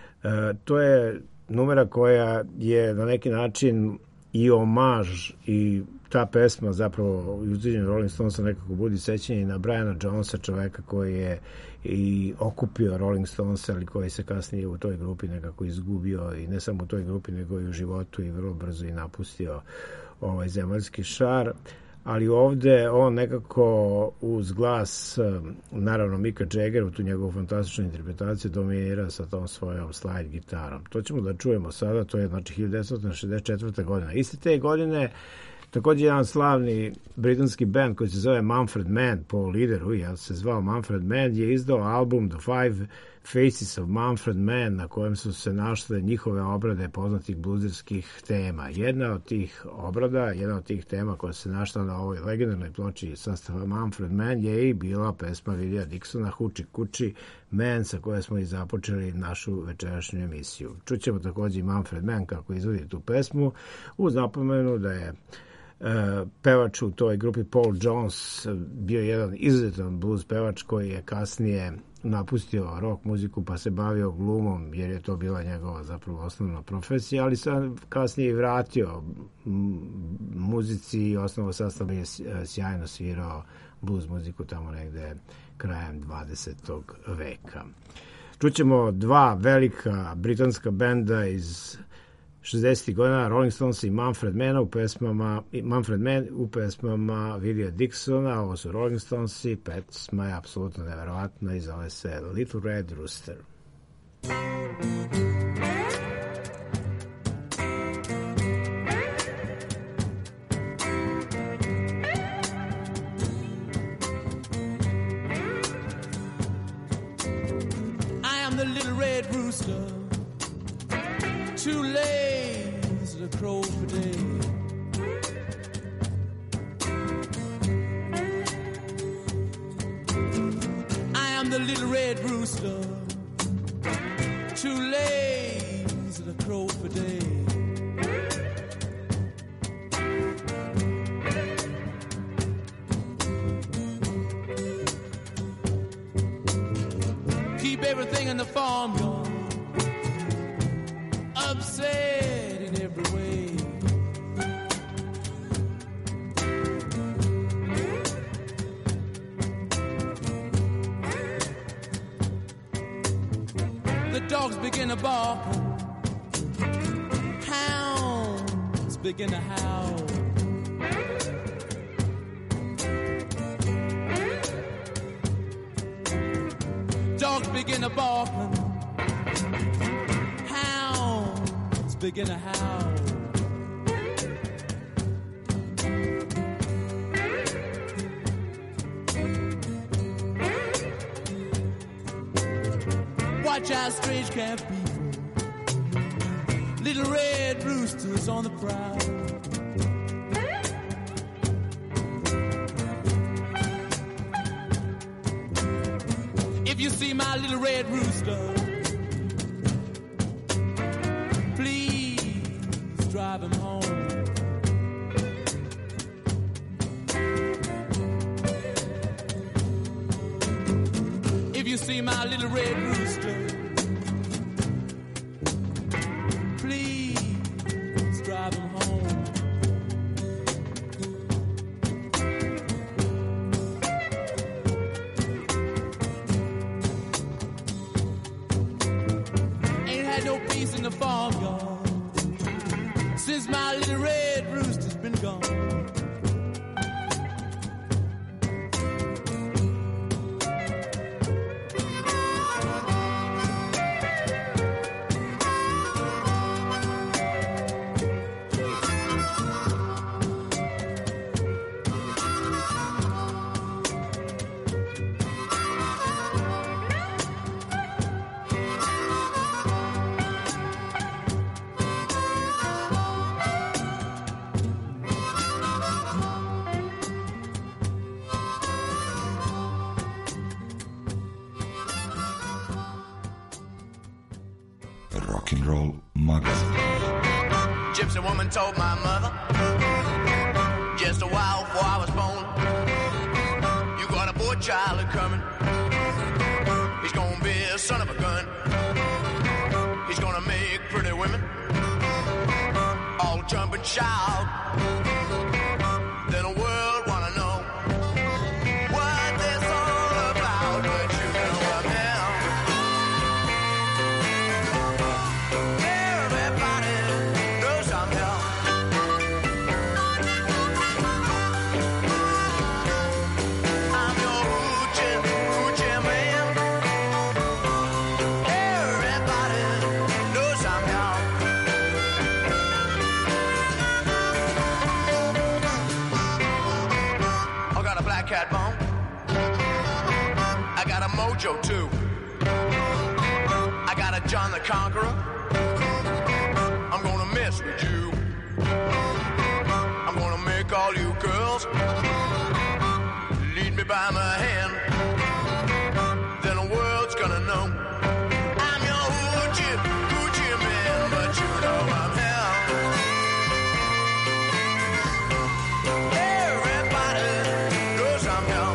To je numera koja je na neki način i omaž, i ta pesma zapravo u izvođenju Rolling Stonesa nekako budi sećanje na Briana Jonesa, čoveka koji je i okupio Rolling Stones, ali koji se kasnije u toj grupi nekako izgubio, i ne samo u toj grupi nego i u životu, i vrlo brzo i napustio ovaj zemaljski šar. Ali ovde on nekako uz glas, naravno Micka Jagger, u tu njegovu fantastičnu interpretaciju, dominira sa tom svojom slide gitarom. To ćemo da čujemo sada, to je znači hiljadu devetsto šezdeset četvrte. godina. Iste te godine također jedan slavni britanski band koji se zove Manfred Mann, po lideru, ja se zvao Manfred Mann, je izdao album The Five Faces of Manfred Mann, na kojem su se našle njihove obrade poznatih bluzerskih tema. Jedna od tih obrada, jedna od tih tema koja se našla na ovoj legendarnoj ploči sastava Manfred Mann je i bila pesma Willia Dixona Hoochie Coochie Man, sa koje smo i započeli našu večerašnju emisiju. Čućemo također i Manfred Mann kako izvodi tu pesmu, uz napomenu da je Uh, pevač u toj grupi Paul Jones bio jedan izuzetan blues pevač koji je kasnije napustio rock muziku pa se bavio glumom, jer je to bila njegova zapravo osnovna profesija, ali sam kasnije i vratio muzici i osnovo sastav je sjajno svirao blues muziku tamo negde krajem dvadesetog veka. Čućemo dva velika britanska benda iz šezdesetih godina, Rolling Stones i Manfred Mann u pesmama, Manfred Mann u pesmama Willia Dixona. Ovo su Rolling Stones i pesma je apsolutno neverovatna i zove se Little Red Rooster. I am the little red rooster, too lazy to crow for day. I am the little red rooster, too lazy to crow for day. Keep everything in the farmyard upset in every way. The dogs begin to bark, hounds begin to howl. Dogs begin to bark, begin to howl. Watch out, strange camp people little red roosters on the prowl. If you see my little red rooster, please drive him home. If you see my little red rooster, please drive him home. Ain't had no peace in the farmyard since my little red rooster's been gone. Rock and Roll Magazine. Gypsy woman told my mother just a while before I was born, you got a boy child coming. He's gonna be a son of a gun. He's gonna make pretty women all jump and shout. Then the world wanna know what this all about. But you know I'm down. Everybody knows I'm down. I'm your hoochie, hoochie man. Everybody knows I'm down. I got a black cat bone. I got a mojo too. I got a John the Conqueror. I'm gonna mess with you. I'm gonna make all you girls lead me by my hand. Then the world's gonna know I'm your hoochie, hoochie man. But you know I'm hell. Everybody knows I'm hell.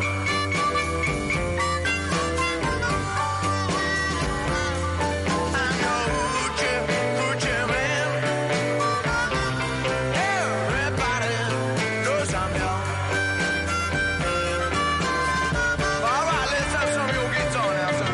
I'm your hoochie, hoochie man. Everybody knows I'm hell. All right, let's have some of your guitar now, son.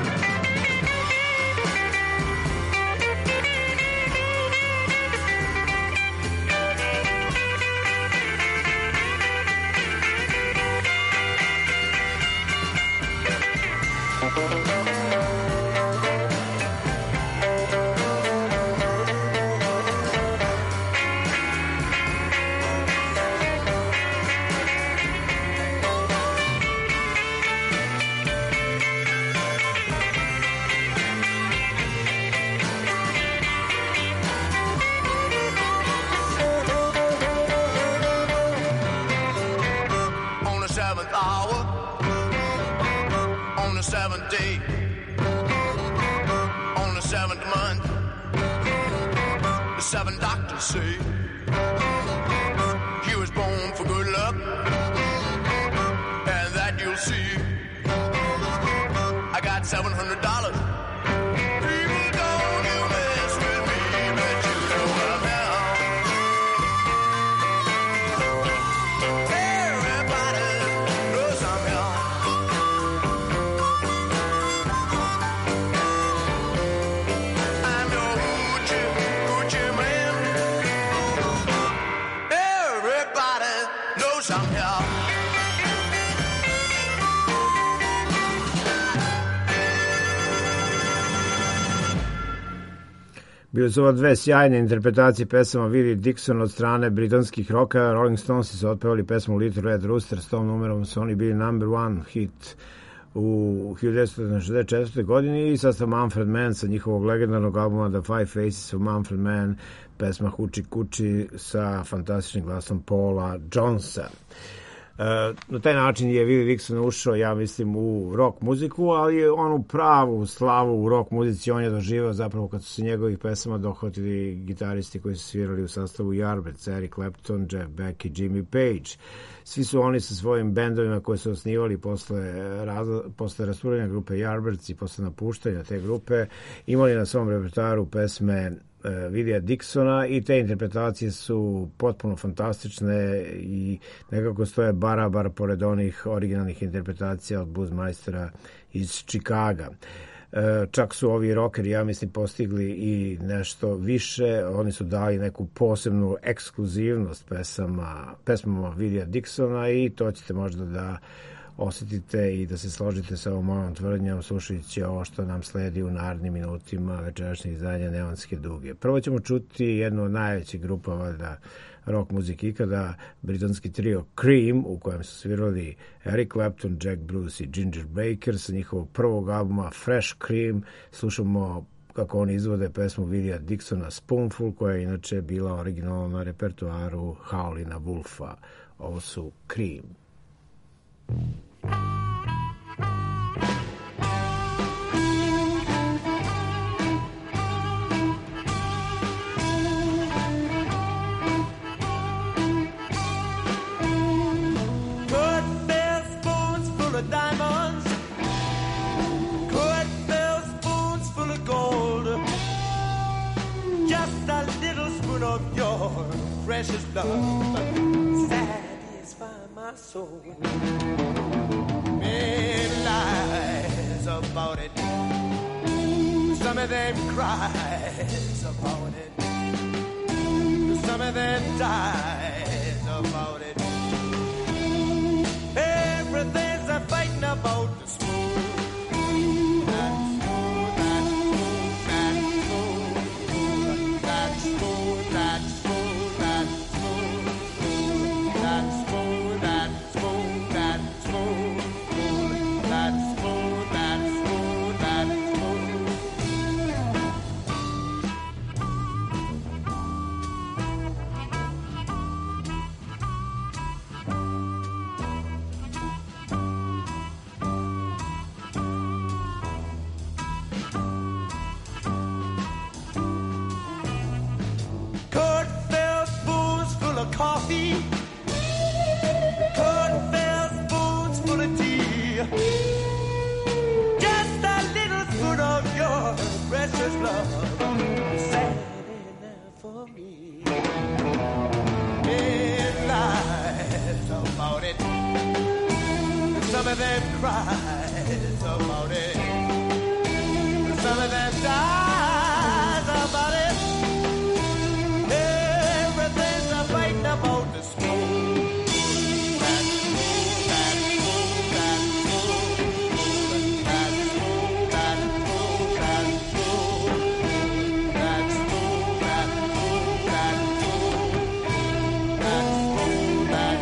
On the seventh hour, on the seventh day, on the seventh month, the seven doctors say he was born for good luck, and that you'll see. I got seven hundred dollars. People, don't you mess with me, but you know I'm hell. Everybody knows I'm hell. I'm your hoochie, hoochie man. Everybody knows I'm hell. Bile su ova dve sjajne interpretacije pesama Willie Dixon od strane britanskih roka. Rolling Stonesi su otpevali pesmu Little Red Rooster, s tom numerom su oni bili number one hit u hiljadu devetsto šezdeset četvrtoj. godini i sastav Manfred Mann sa njihovog legendarnog albuma The Five Faces of Manfred Mann, pesma Huči Kuči sa fantastičnim glasom Paula Jonesa. Na taj način je Willie Dixon ušao, ja mislim, u rock muziku, ali je onu pravu slavu u rock muzici on je doživao zapravo kad su se njegovih pesama dohvatili gitaristi koji su svirali u sastavu Yardbirds, Eric Clapton, Jeff Beck i Jimmy Page. Svi su oni sa svojim bendovima koje su osnivali posle, posle rasturanja grupe Yardbirds i posle napuštanja te grupe imali na svom repertoaru pesme Willija Dixona i te interpretacije su potpuno fantastične i nekako stoje barabar pored onih originalnih interpretacija od Buzzmeistera iz Čikaga. Čak su ovi rockeri, ja mislim, postigli i nešto više. Oni su dali neku posebnu ekskluzivnost pesama, pesmama Willija Dixona i to ćete možda da osjetite i da se složite sa ovom mojom tvrdnjom slušajući ovo što nam sledi u narednim minutima večerašnjeg izdanja Neonske duge. Prvo ćemo čuti jednu od najvećih grupa valjda rock muzike ikada, britanski trio Cream, u kojem su svirali Eric Clapton, Jack Bruce i Ginger Baker sa njihovog prvog albuma Fresh Cream. Slušamo kako oni izvode pesmu Willija Dixona Spoonful, koja je inače bila originalna na repertoaru Howlina Wolfa. Ovo su Cream. Diamonds, good fill spoons full of gold, just a little spoon of your precious love satisfy my soul. Many lies about it, some of them cries about it, some of them dies about it. Everything's a fighting about the spoon. That spoon, that spoon, that spoon, that spoon, that spoon, that spoon, that spoon, that spoon, that spoon, that spoon, that spoon, coffee, could fill spoons full of tea, just a little spoon of your precious love, sad enough for me. It lies about it, some of them cries about it, some of them dies about it. About the spoon, that spoon, that spoon, that spoon, that spoon, that spoon, that spoon, that spoon, that spoon, that spoon, that spoon, that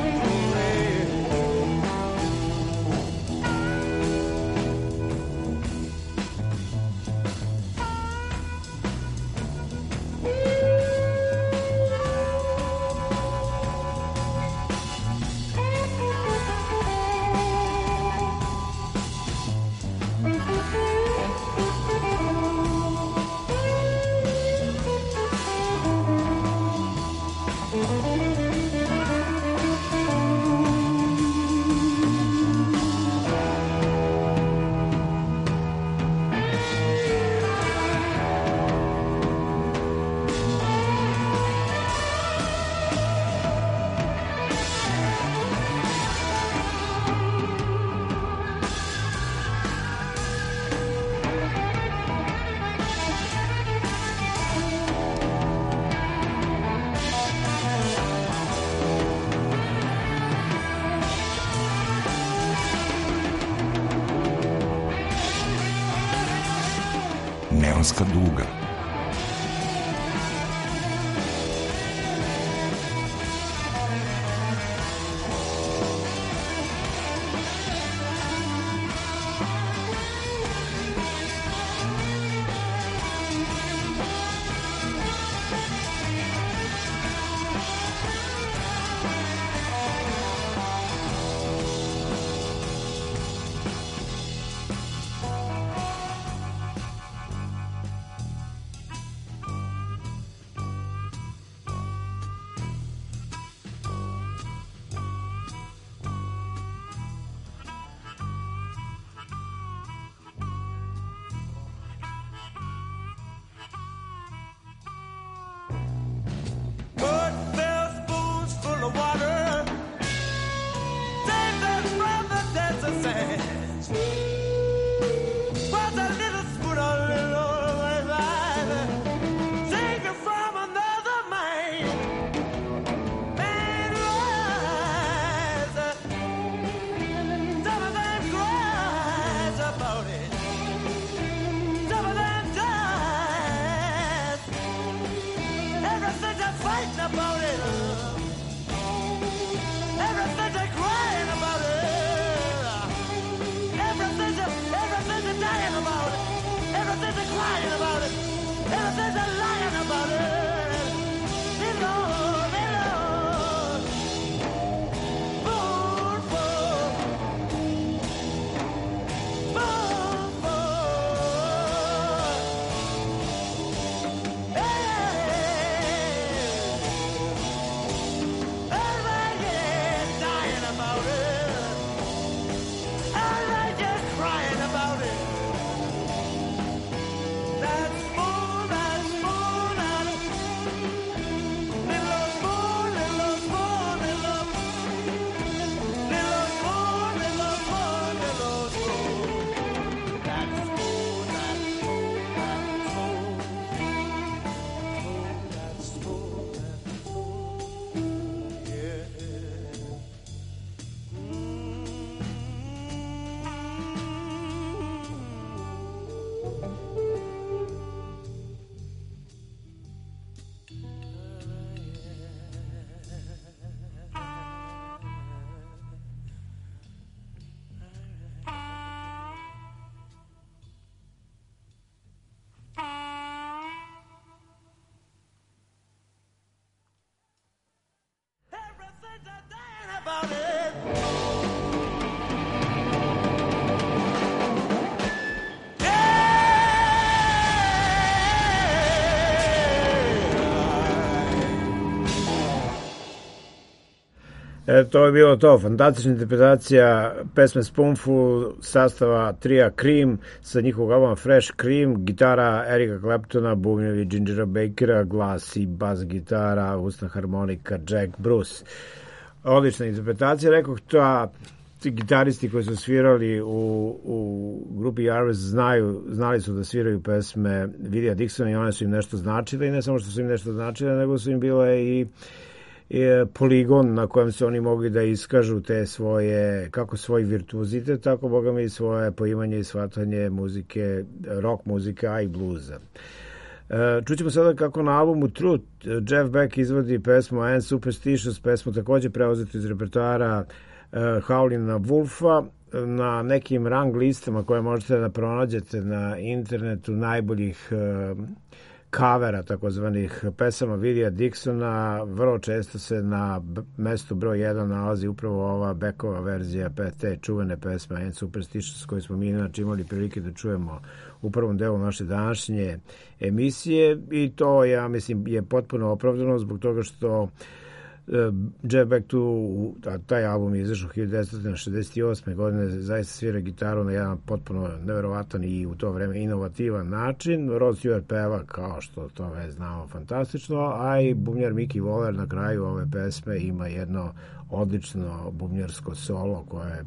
Neonska duga. E, to je bilo to, fantastična interpretacija pesme Spoonful sastava trija Cream sa njihovog albuma Fresh Cream, gitara Erika Claptona, bubnjevi Gingera Bakera, glas i bas gitara, usna harmonika Jack Bruce. Odlična interpretacija, rekoh, ta ti gitaristi koji su svirali u, u grupi Jarvis znaju, znali su da sviraju pesme Willija Dixona i one su im nešto značile i ne samo što su im nešto značile, nego su im bile i je poligon na kojem su oni mogli da iskažu te svoje, kako svoj virtuozitet, tako boga mi svoje poimanje i shvatanje muzike, rock muzike, a i bluza. Čućemo sada kako na albumu Truth Jeff Beck izvodi pesmu And Superstitious, pesmu takođe preuzetu iz repertoara Howlina Wolfa, na nekim rang listama koje možete da pronađete na internetu najboljih kavera takozvanih pesama Willija Dixona. Vrlo često se na mestu broj jedan nalazi upravo ova Beckova verzija te čuvene pesme And Superstitious, koju smo mi inače imali prilike da čujemo u prvom delu naše današnje emisije, i to, ja mislim, je potpuno opravdano zbog toga što Jeff Beck tu, a taj album je izašao hiljadu devetsto šezdeset osme. godine, zaista svira gitaru na jedan potpuno neverovatan i u to vreme inovativan način. Rod Stewart peva, kao što to već znamo, fantastično, a i bubnjar Mickey Waller na kraju ove pesme ima jedno odlično bubnjarsko solo koje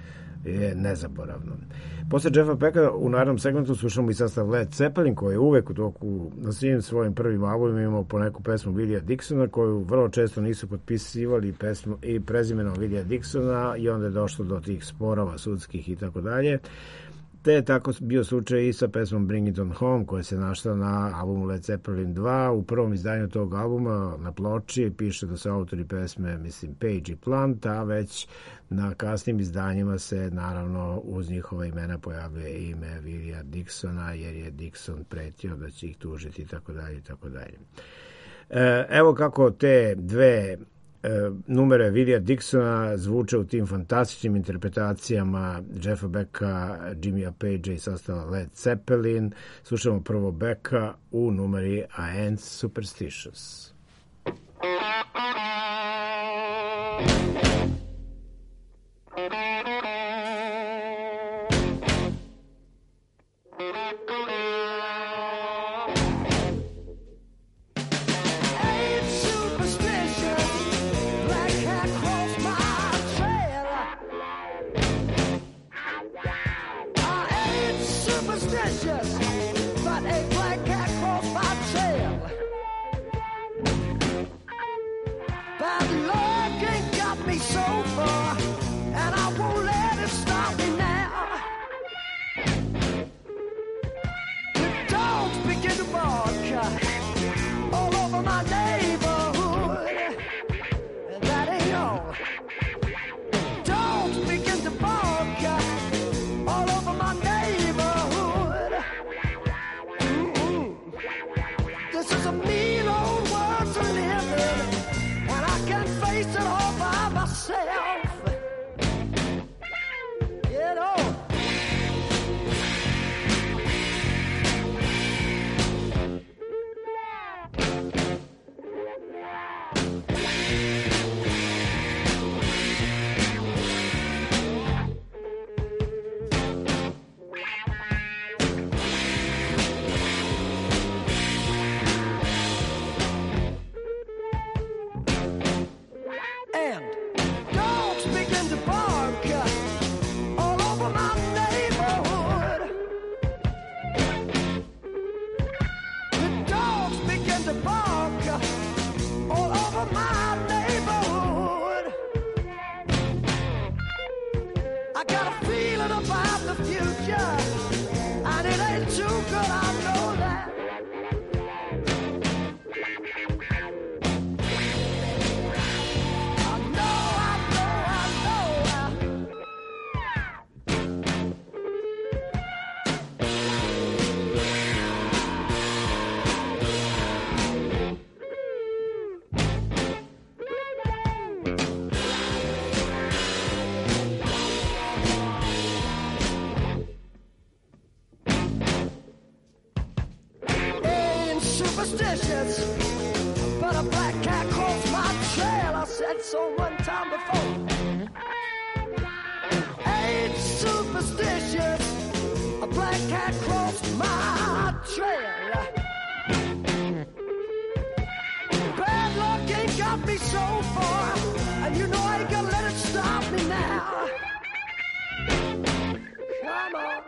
je nezaboravno. Posle Jeffa Becka u narednom segmentu slušamo i sastav Led Zeppelin, koji je uvek u toku na svim svojim prvim albumima imao po neku pesmu Willija Dixona, koju vrlo često nisu potpisivali pesmu i prezimenom Willija Dixona, i onda je došlo do tih sporova sudskih i tako dalje. Te je tako bio slučaj i sa pesmom Bring It On Home, koja se našla na albumu Led Zeppelin dva. U prvom izdanju tog albuma na ploči piše da su autori pesme, mislim, Page i Plant, a već na kasnim izdanjima se naravno uz njihova imena pojavljuje ime Willija Dixona, jer je Dixon pretio da će ih tužiti i tako dalje i tako dalje. Evo kako te dve numere Willija Dixona zvuče u tim fantastičnim interpretacijama Jeffa Becka, Jimmya Pagea i sastava Led Zeppelin. Slušamo prvo Becka u numeri I Ain't Superstitious. superstitious, but a black cat crossed my trail. I said so one time before. Ain't superstitious, a black cat crossed my trail. Bad luck ain't got me so far, and you know I ain't gonna let it stop me now. Come on.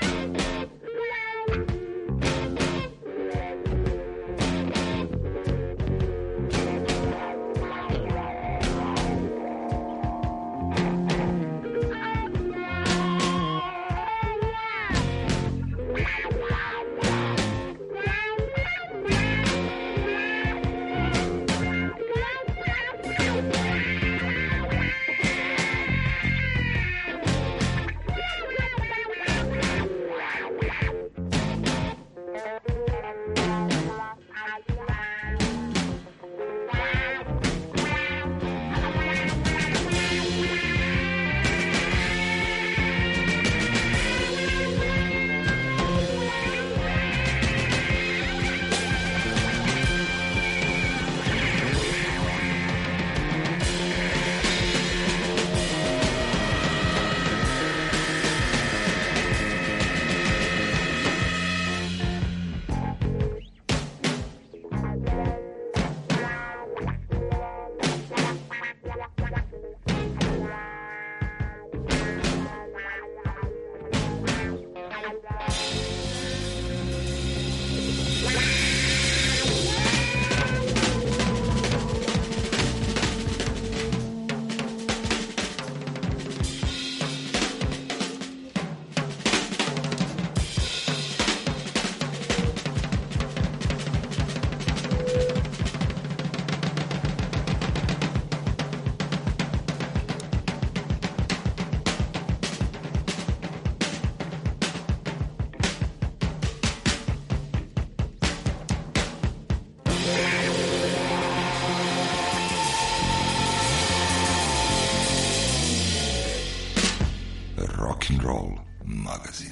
Rock'n'Roll Magazine.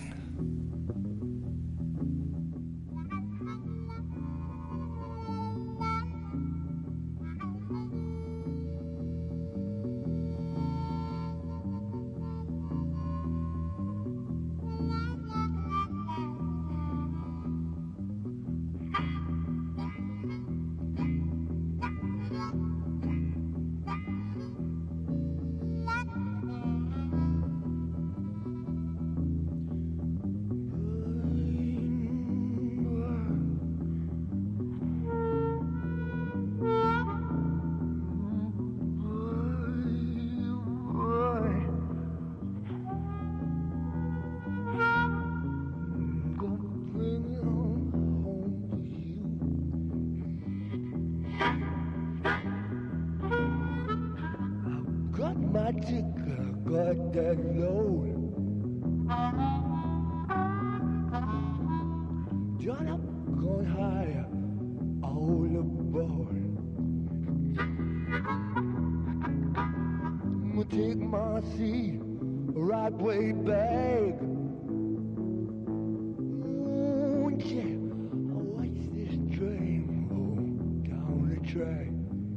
Got that load. John up, going higher, all aboard. I'ma take my seat right way back. Oh yeah, watch this train roll down the track.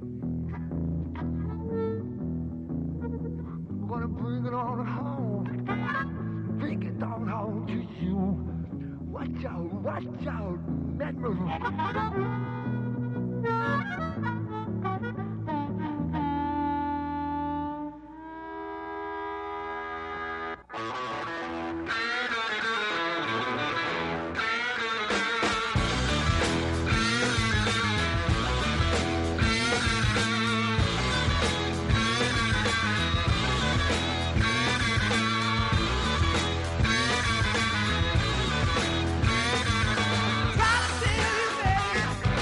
Gonna bring it on home, bring it on home to you. Watch out, watch out, memory. Gotta tell you, baby.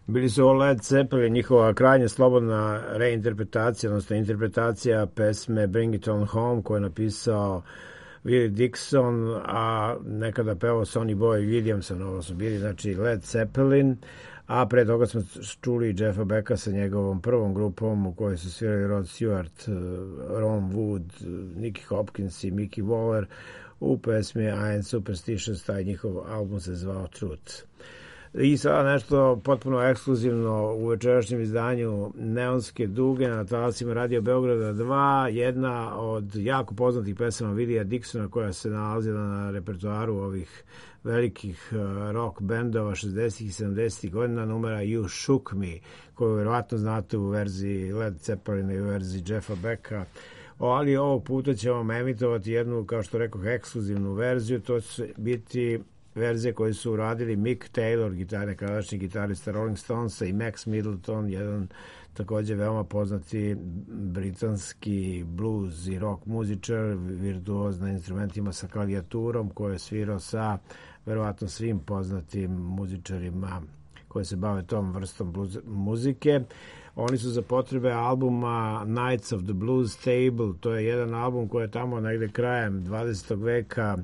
Bili su Led Zeppelin, njihova krajnje slobodna reinterpretacija, odnosno interpretacija pesme Bring It On Home, koju je napisao Willie Dixon, a nekada pevao Sonny Boy Williamson, ovo su bili, znači Led Zeppelin, a pre toga smo čuli Jeffa Becka sa njegovom prvom grupom u kojoj su svirali Rod Stewart, Ron Wood, Nicky Hopkins i Mickey Waller u pesmi I Ain't Superstitious, taj njihov album se zvao Truth. I sada nešto potpuno ekskluzivno u večerašnjem izdanju Neonske duge na talasima Radio Beograda dva, jedna od jako poznatih pesama Willija Dixona koja se nalazila na repertoaru ovih velikih rock bendova šezdesetih i sedamdesetih godina, numera You Shook Me, koju verovatno znate u verziji Led Zeppelina i u verziji Jeffa Becka. Ali ovog puta ćemo vam emitovati jednu, kao što rekoh, ekskluzivnu verziju. To će biti verzije koje su uradili Mick Taylor, gitar, nekadašnji gitarista Rolling Stonesa, i Max Middleton, jedan također veoma poznati britanski blues i rock muzičar, virtuoz na instrumentima sa klavijaturom, koji je svirao sa verovatno svim poznatim muzičarima koji se bave tom vrstom blues muzike. Oni su za potrebe albuma Knights of the Blues Table, to je jedan album koji je tamo negde krajem dvadesetog veka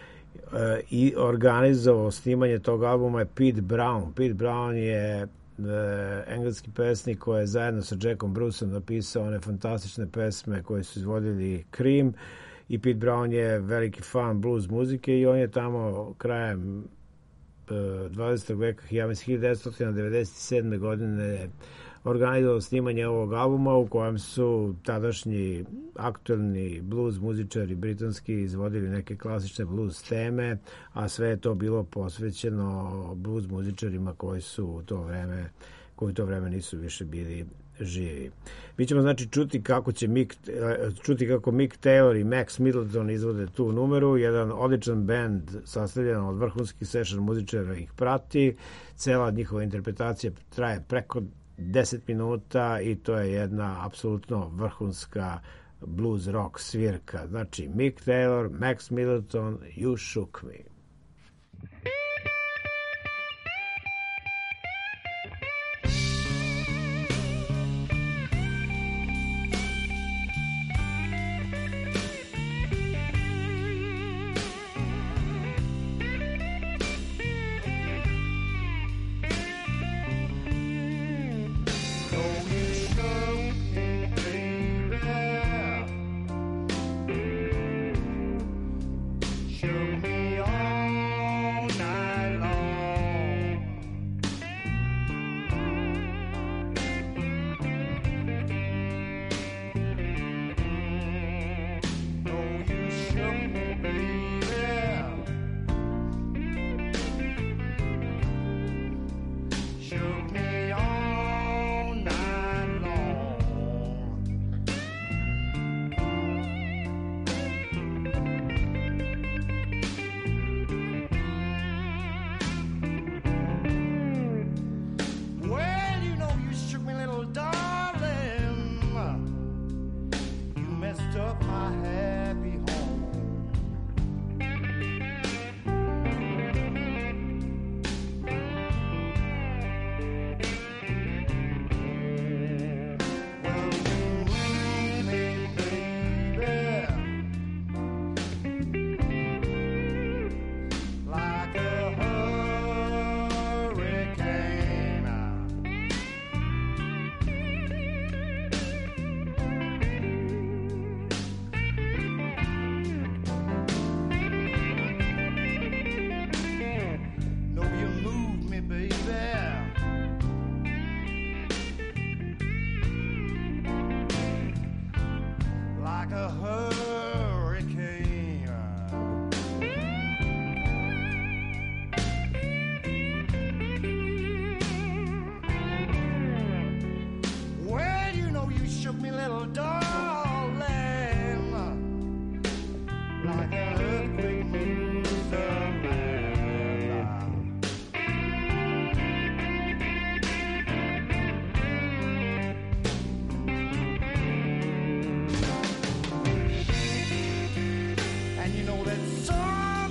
i organizovao snimanje tog albuma je Pete Brown. Pete Brown je e, engleski pesnik koji je zajedno sa Jackom Bruceom napisao one fantastične pesme koje su izvodili Cream, i Pete Brown je veliki fan blues muzike i on je tamo krajem e, dvadesetog veka, ja mislim hiljadu devetsto devedeset sedme godine, organizovao snimanje ovog albuma u kojem su tadašnji aktuelni blues muzičari britanski izvodili neke klasične blues teme, a sve je to bilo posvećeno blues muzičarima koji su u to vreme, koji u to vreme nisu više bili živi. Mi ćemo znači čuti kako će Mick, čuti kako Mick Taylor i Max Middleton izvode tu numeru, jedan odličan band sastavljen od vrhunskih session muzičara ih prati, cela njihova interpretacija traje preko deset minuta i to je jedna apsolutno vrhunska blues rock svirka. Znači Mick Taylor, Max Middleton, You Shook Me.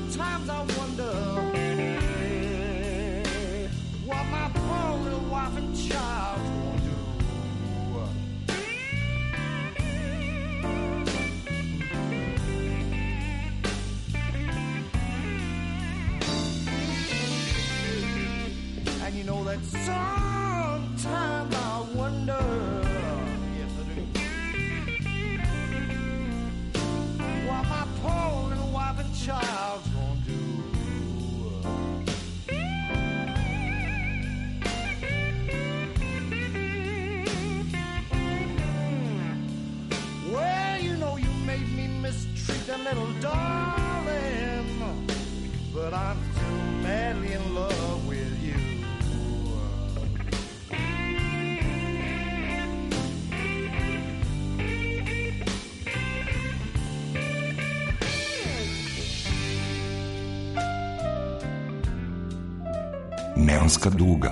What my poor little wife and you know that sometimes I wonder, yes I do, what my poor little wife and child's gonna do. Well, you know you made me mistreat that little darling, but I'm still madly in love with you. Neonska duga.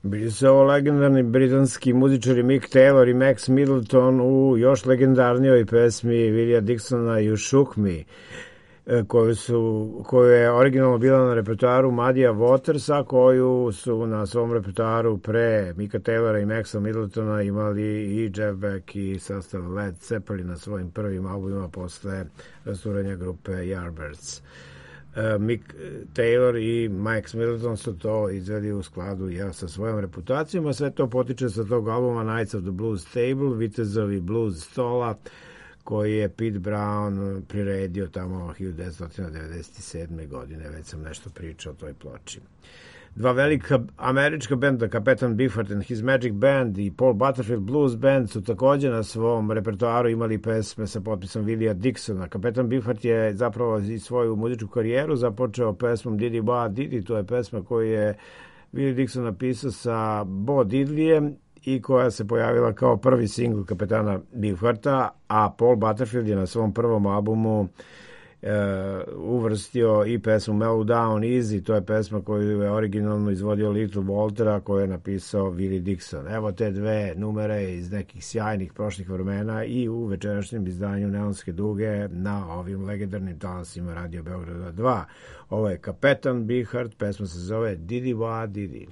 Bili su ovo legendarni britanski muzičari Mick Taylor i Max Middleton u još legendarnijoj pesmi Willija Dixona You Shook Me, koju, su, koju je originalno bila na repertoaru Muddyja Watersa, koju su na svom repertoaru pre Micka Taylora i Maxa Middletona imali i Jeff Beck i sastav Led Zeppelin na svojim prvim albumima posle rasturanja grupe Yardbirds. Uh, Mick Taylor i Max Middleton su to izveli u skladu ja, sa svojom reputacijom, a sve to potiče sa tog albuma Knights of the Blues Table, Vitezovi blues stola, koji je Pete Brown priredio tamo hiljadu devetsto devedeset sedme. godine, već sam nešto pričao o toj ploči. Dva velika američka benda, Kapetan Beefheart and His Magic Band i Paul Butterfield Blues Band, su takođe na svom repertoaru imali pesme sa potpisom Willija Dixona. Kapetan Beefheart je zapravo i svoju muzičku karijeru započeo pesmom Didi Ba Didi, to je pesma koju je Willie Dixon napisao sa Bo Diddleyem i koja se pojavila kao prvi singl Kapetana Beefhearta, a Paul Butterfield je na svom prvom albumu Uh, uvrstio i pesmu Mellow Down Easy, to je pesma koju je originalno izvodio Little Waltera, koju je napisao Willie Dixon. Evo te dve numere iz nekih sjajnih prošlih vremena i u večerašnjem izdanju Neonske duge na ovim legendarnim talasima Radio Beograda dva. Ovo je Kapetan Beefheart, pesma se zove Didi Wa Didi.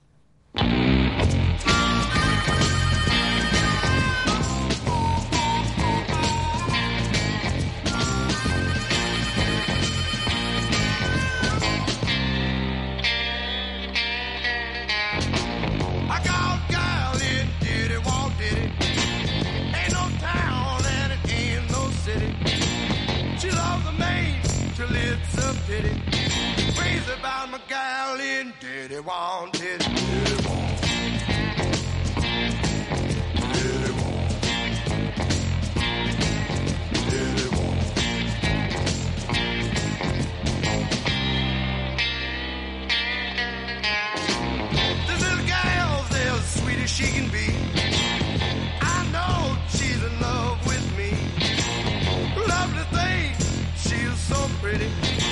Crazy about my gal in Diddy Wong, Diddy, Diddy Wong. Diddy Wong. Diddy Wong. This little gal's as sweet as she can be. I know she's in love with me. Lovely thing, she's so pretty.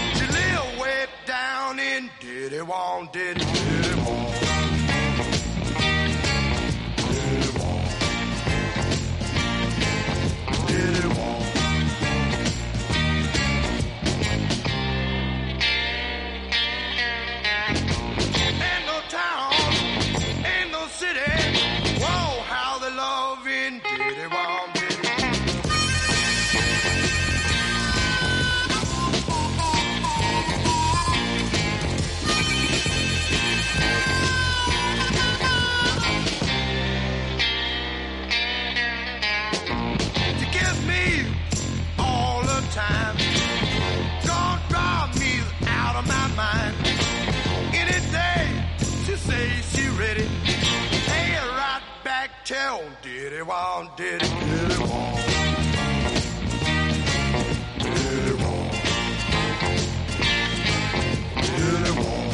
Diddy Wong, Diddy, Diddy Wong. Diddy Wong. Diddy Wong. Ain't no town, ain't no city. Whoa, how they love in Diddy Wong, Diddy. Time. Don't drive me out of my mind. Any day, she says she ready. Hey, right back, tell Diddy Wong, Diddy, Diddy Wong. Diddy Wong. Diddy Wong.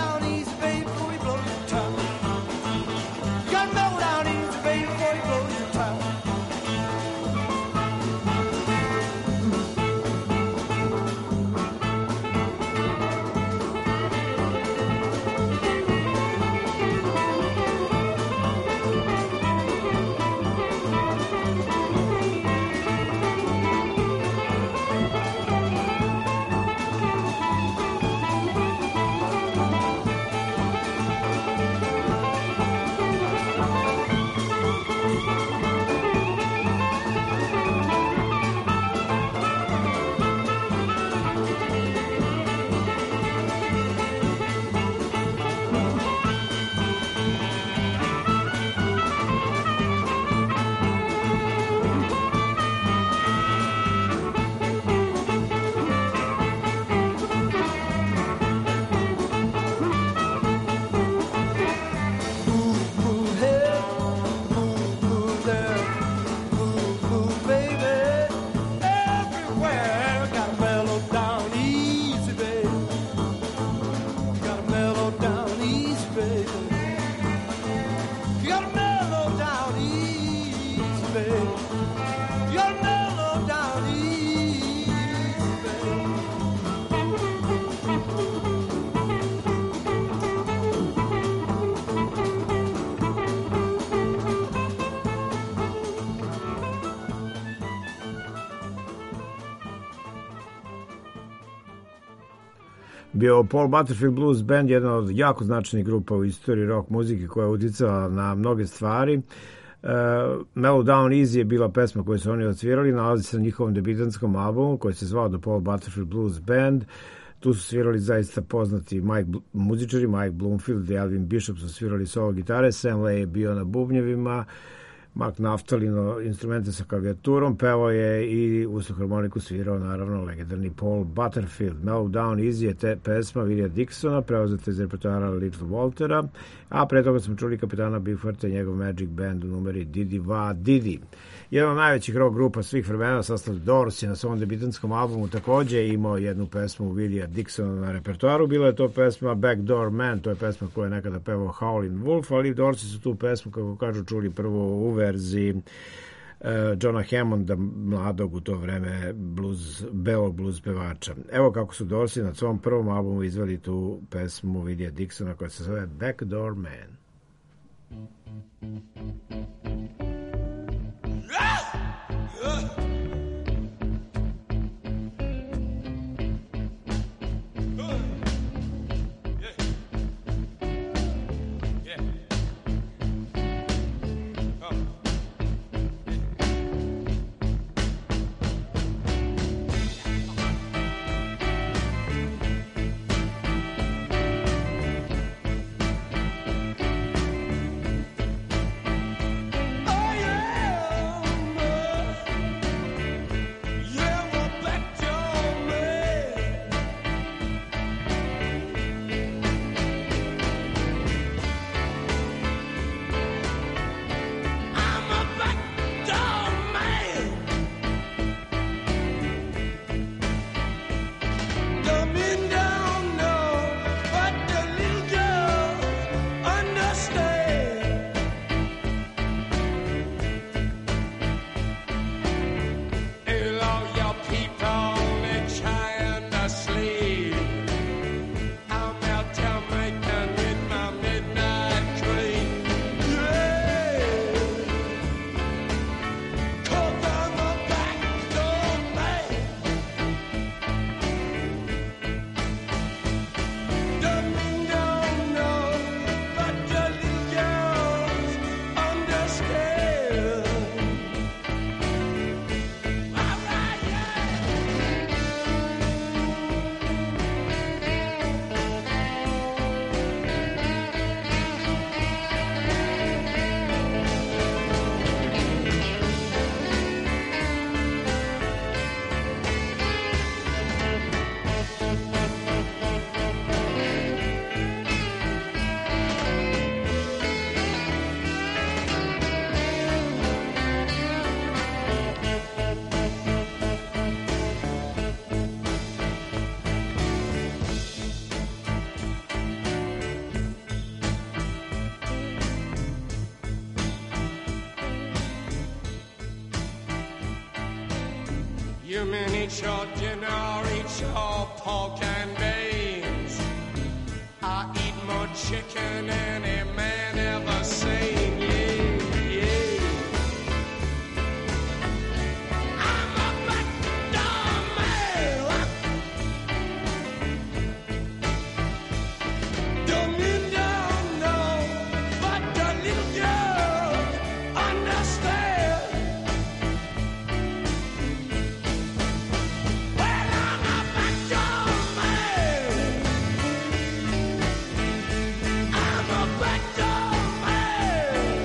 Before you blow your top. You gotta mellow down easy, baby, before you blow your bio Paul Butterfield Blues Band, jedna od jako značajnih grupa u istoriji rock muzike koja je uticala na mnoge stvari. Uh, Mellow Down Easy je bila pesma koju su oni odsvirali, nalazi se na njihovom debitantskom albumu koji se zvao The Paul Butterfield Blues Band. Tu su svirali zaista poznati Mike, muzičari, Mike Bloomfield i Alvin Bishop su svirali solo gitare, Sam Lay je bio na bubnjevima, Mark Naftalino instrumente sa klavijaturom, pevao je i usnu harmoniku svirao naravno legendarni Paul Butterfield. Mellow Down Easy je te pesma Willia Dixona, preuzeta iz repertoara Little Waltera, a pre toga smo čuli kapitana Bifforta i njegov Magic Band u numeri Didi Va Didi. Jedan od najvećih rock grupa svih vremena, sastav Doors je na svom debitantskom albumu takođe imao jednu pesmu Willia Dixona na repertoaru. Bila je to pesma Backdoor Man, to je pesma koju je nekada pevao Howlin' Wolf, ali Doorsi su tu pesmu, kako kažu, čuli prvo u verziji uh, Johna Hammonda, mladog u to vreme blues, belog blues pevača. Evo kako su Doorsi na svom prvom albumu izveli tu pesmu Willia Dixona koja se zove Backdoor Man. You mean eat your dinner, eat your pork and beans. I eat more chicken than any man ever seen. Yeah, yeah. I'm a backdoor man. Don't mean don't know, but the little girls understand. Well, I'm a backdoor man. I'm a backdoor man.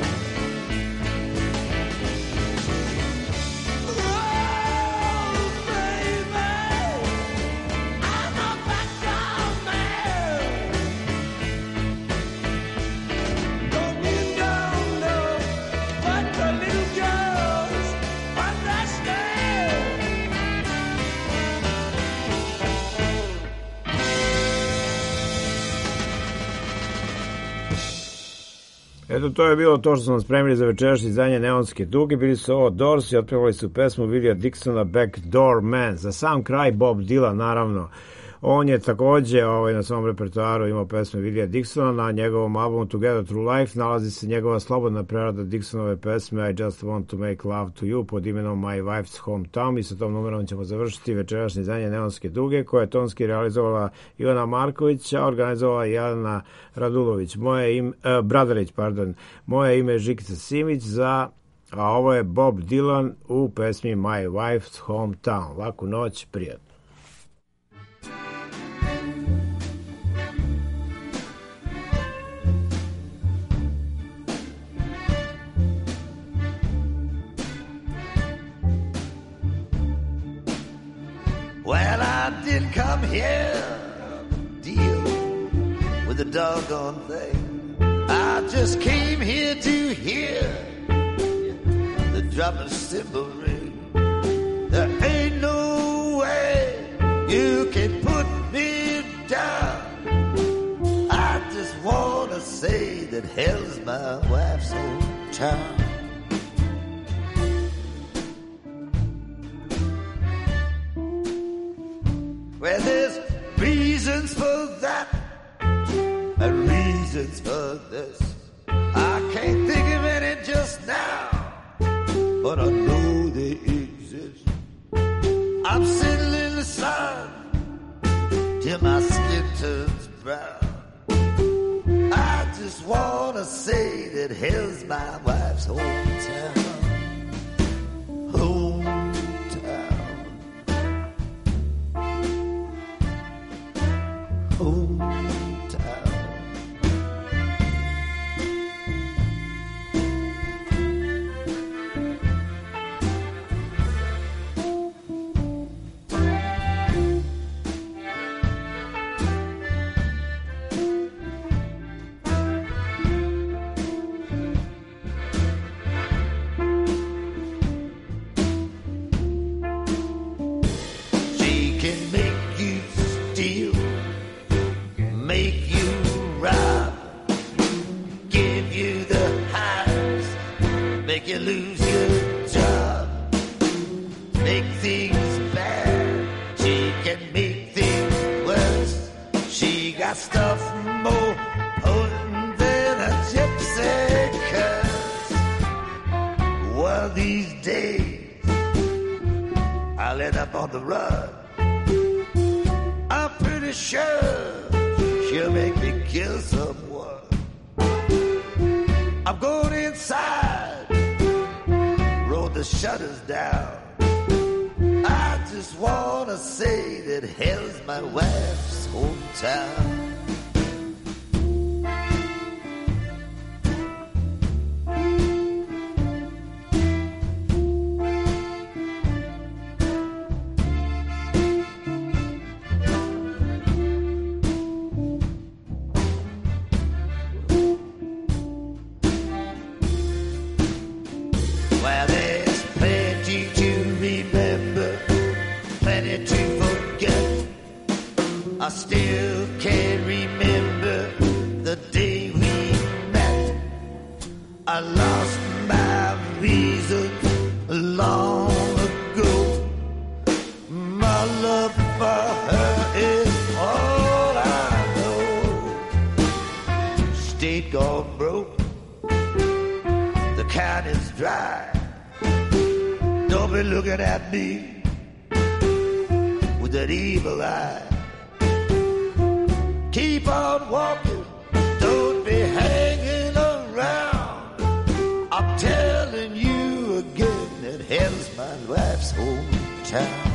Oh, baby, I'm a backdoor man. Don't mean don't know, but the little girls understand. Eto, to je bilo to što smo spremili za večerašnje izdanje Neonske duge. Bili su ovo Doors i otpevali su pesmu Willia Dixona Backdoor Man. Za sam kraj Bob Dylan, naravno. On je takođe ovaj, na svom repertoaru imao pesme Willija Dixona. Na njegovom albumu Together Through Life nalazi se njegova slobodna prerada Dixonove pesme I Just Want to Make Love to You pod imenom My Wife's Hometown, i sa tom numerom ćemo završiti večerašnje izdanje Neonske duge, koje je tonski realizovala Ivana Marković, a organizovala Jelena Radulović. Moje ime, uh, Bradarić, pardon. Moje ime je Žikica Simić, za, a ovo je Bob Dylan u pesmi My Wife's Hometown. Laku noć, prijatno. Well, I didn't come here to deal with the doggone thing. I just came here to hear the drumming cymbal ring. There ain't no way you can put me down. I just wanna say that hell's my wife's hometown. Well, there's reasons for that and reasons for this. I can't think of any just now, but I know they exist. I'm sitting in the sun till my skin turns brown. I just wanna say that hell's my wife's hometown. Hometown. Hometown. She can make you steal, make you rob, give you the highs, make you lose your job, make things bad. She can make things worse. She got stuff more potent than a gypsy curse. One of these days I'll end up on the run. I'm pretty sure she'll make me kill someone. I'm going inside, roll the shutters down. I just wanna say that hell's my wife's hometown. Well, there's plenty to remember, plenty to forget. I still can't remember the day we met. I lost my reason long ago. My love for her is all I know. State gone broke, the cannon's dry. Don't be looking at me with that evil eye. Keep on walking, don't be hanging around. I'm telling you again that hell's my wife's hometown.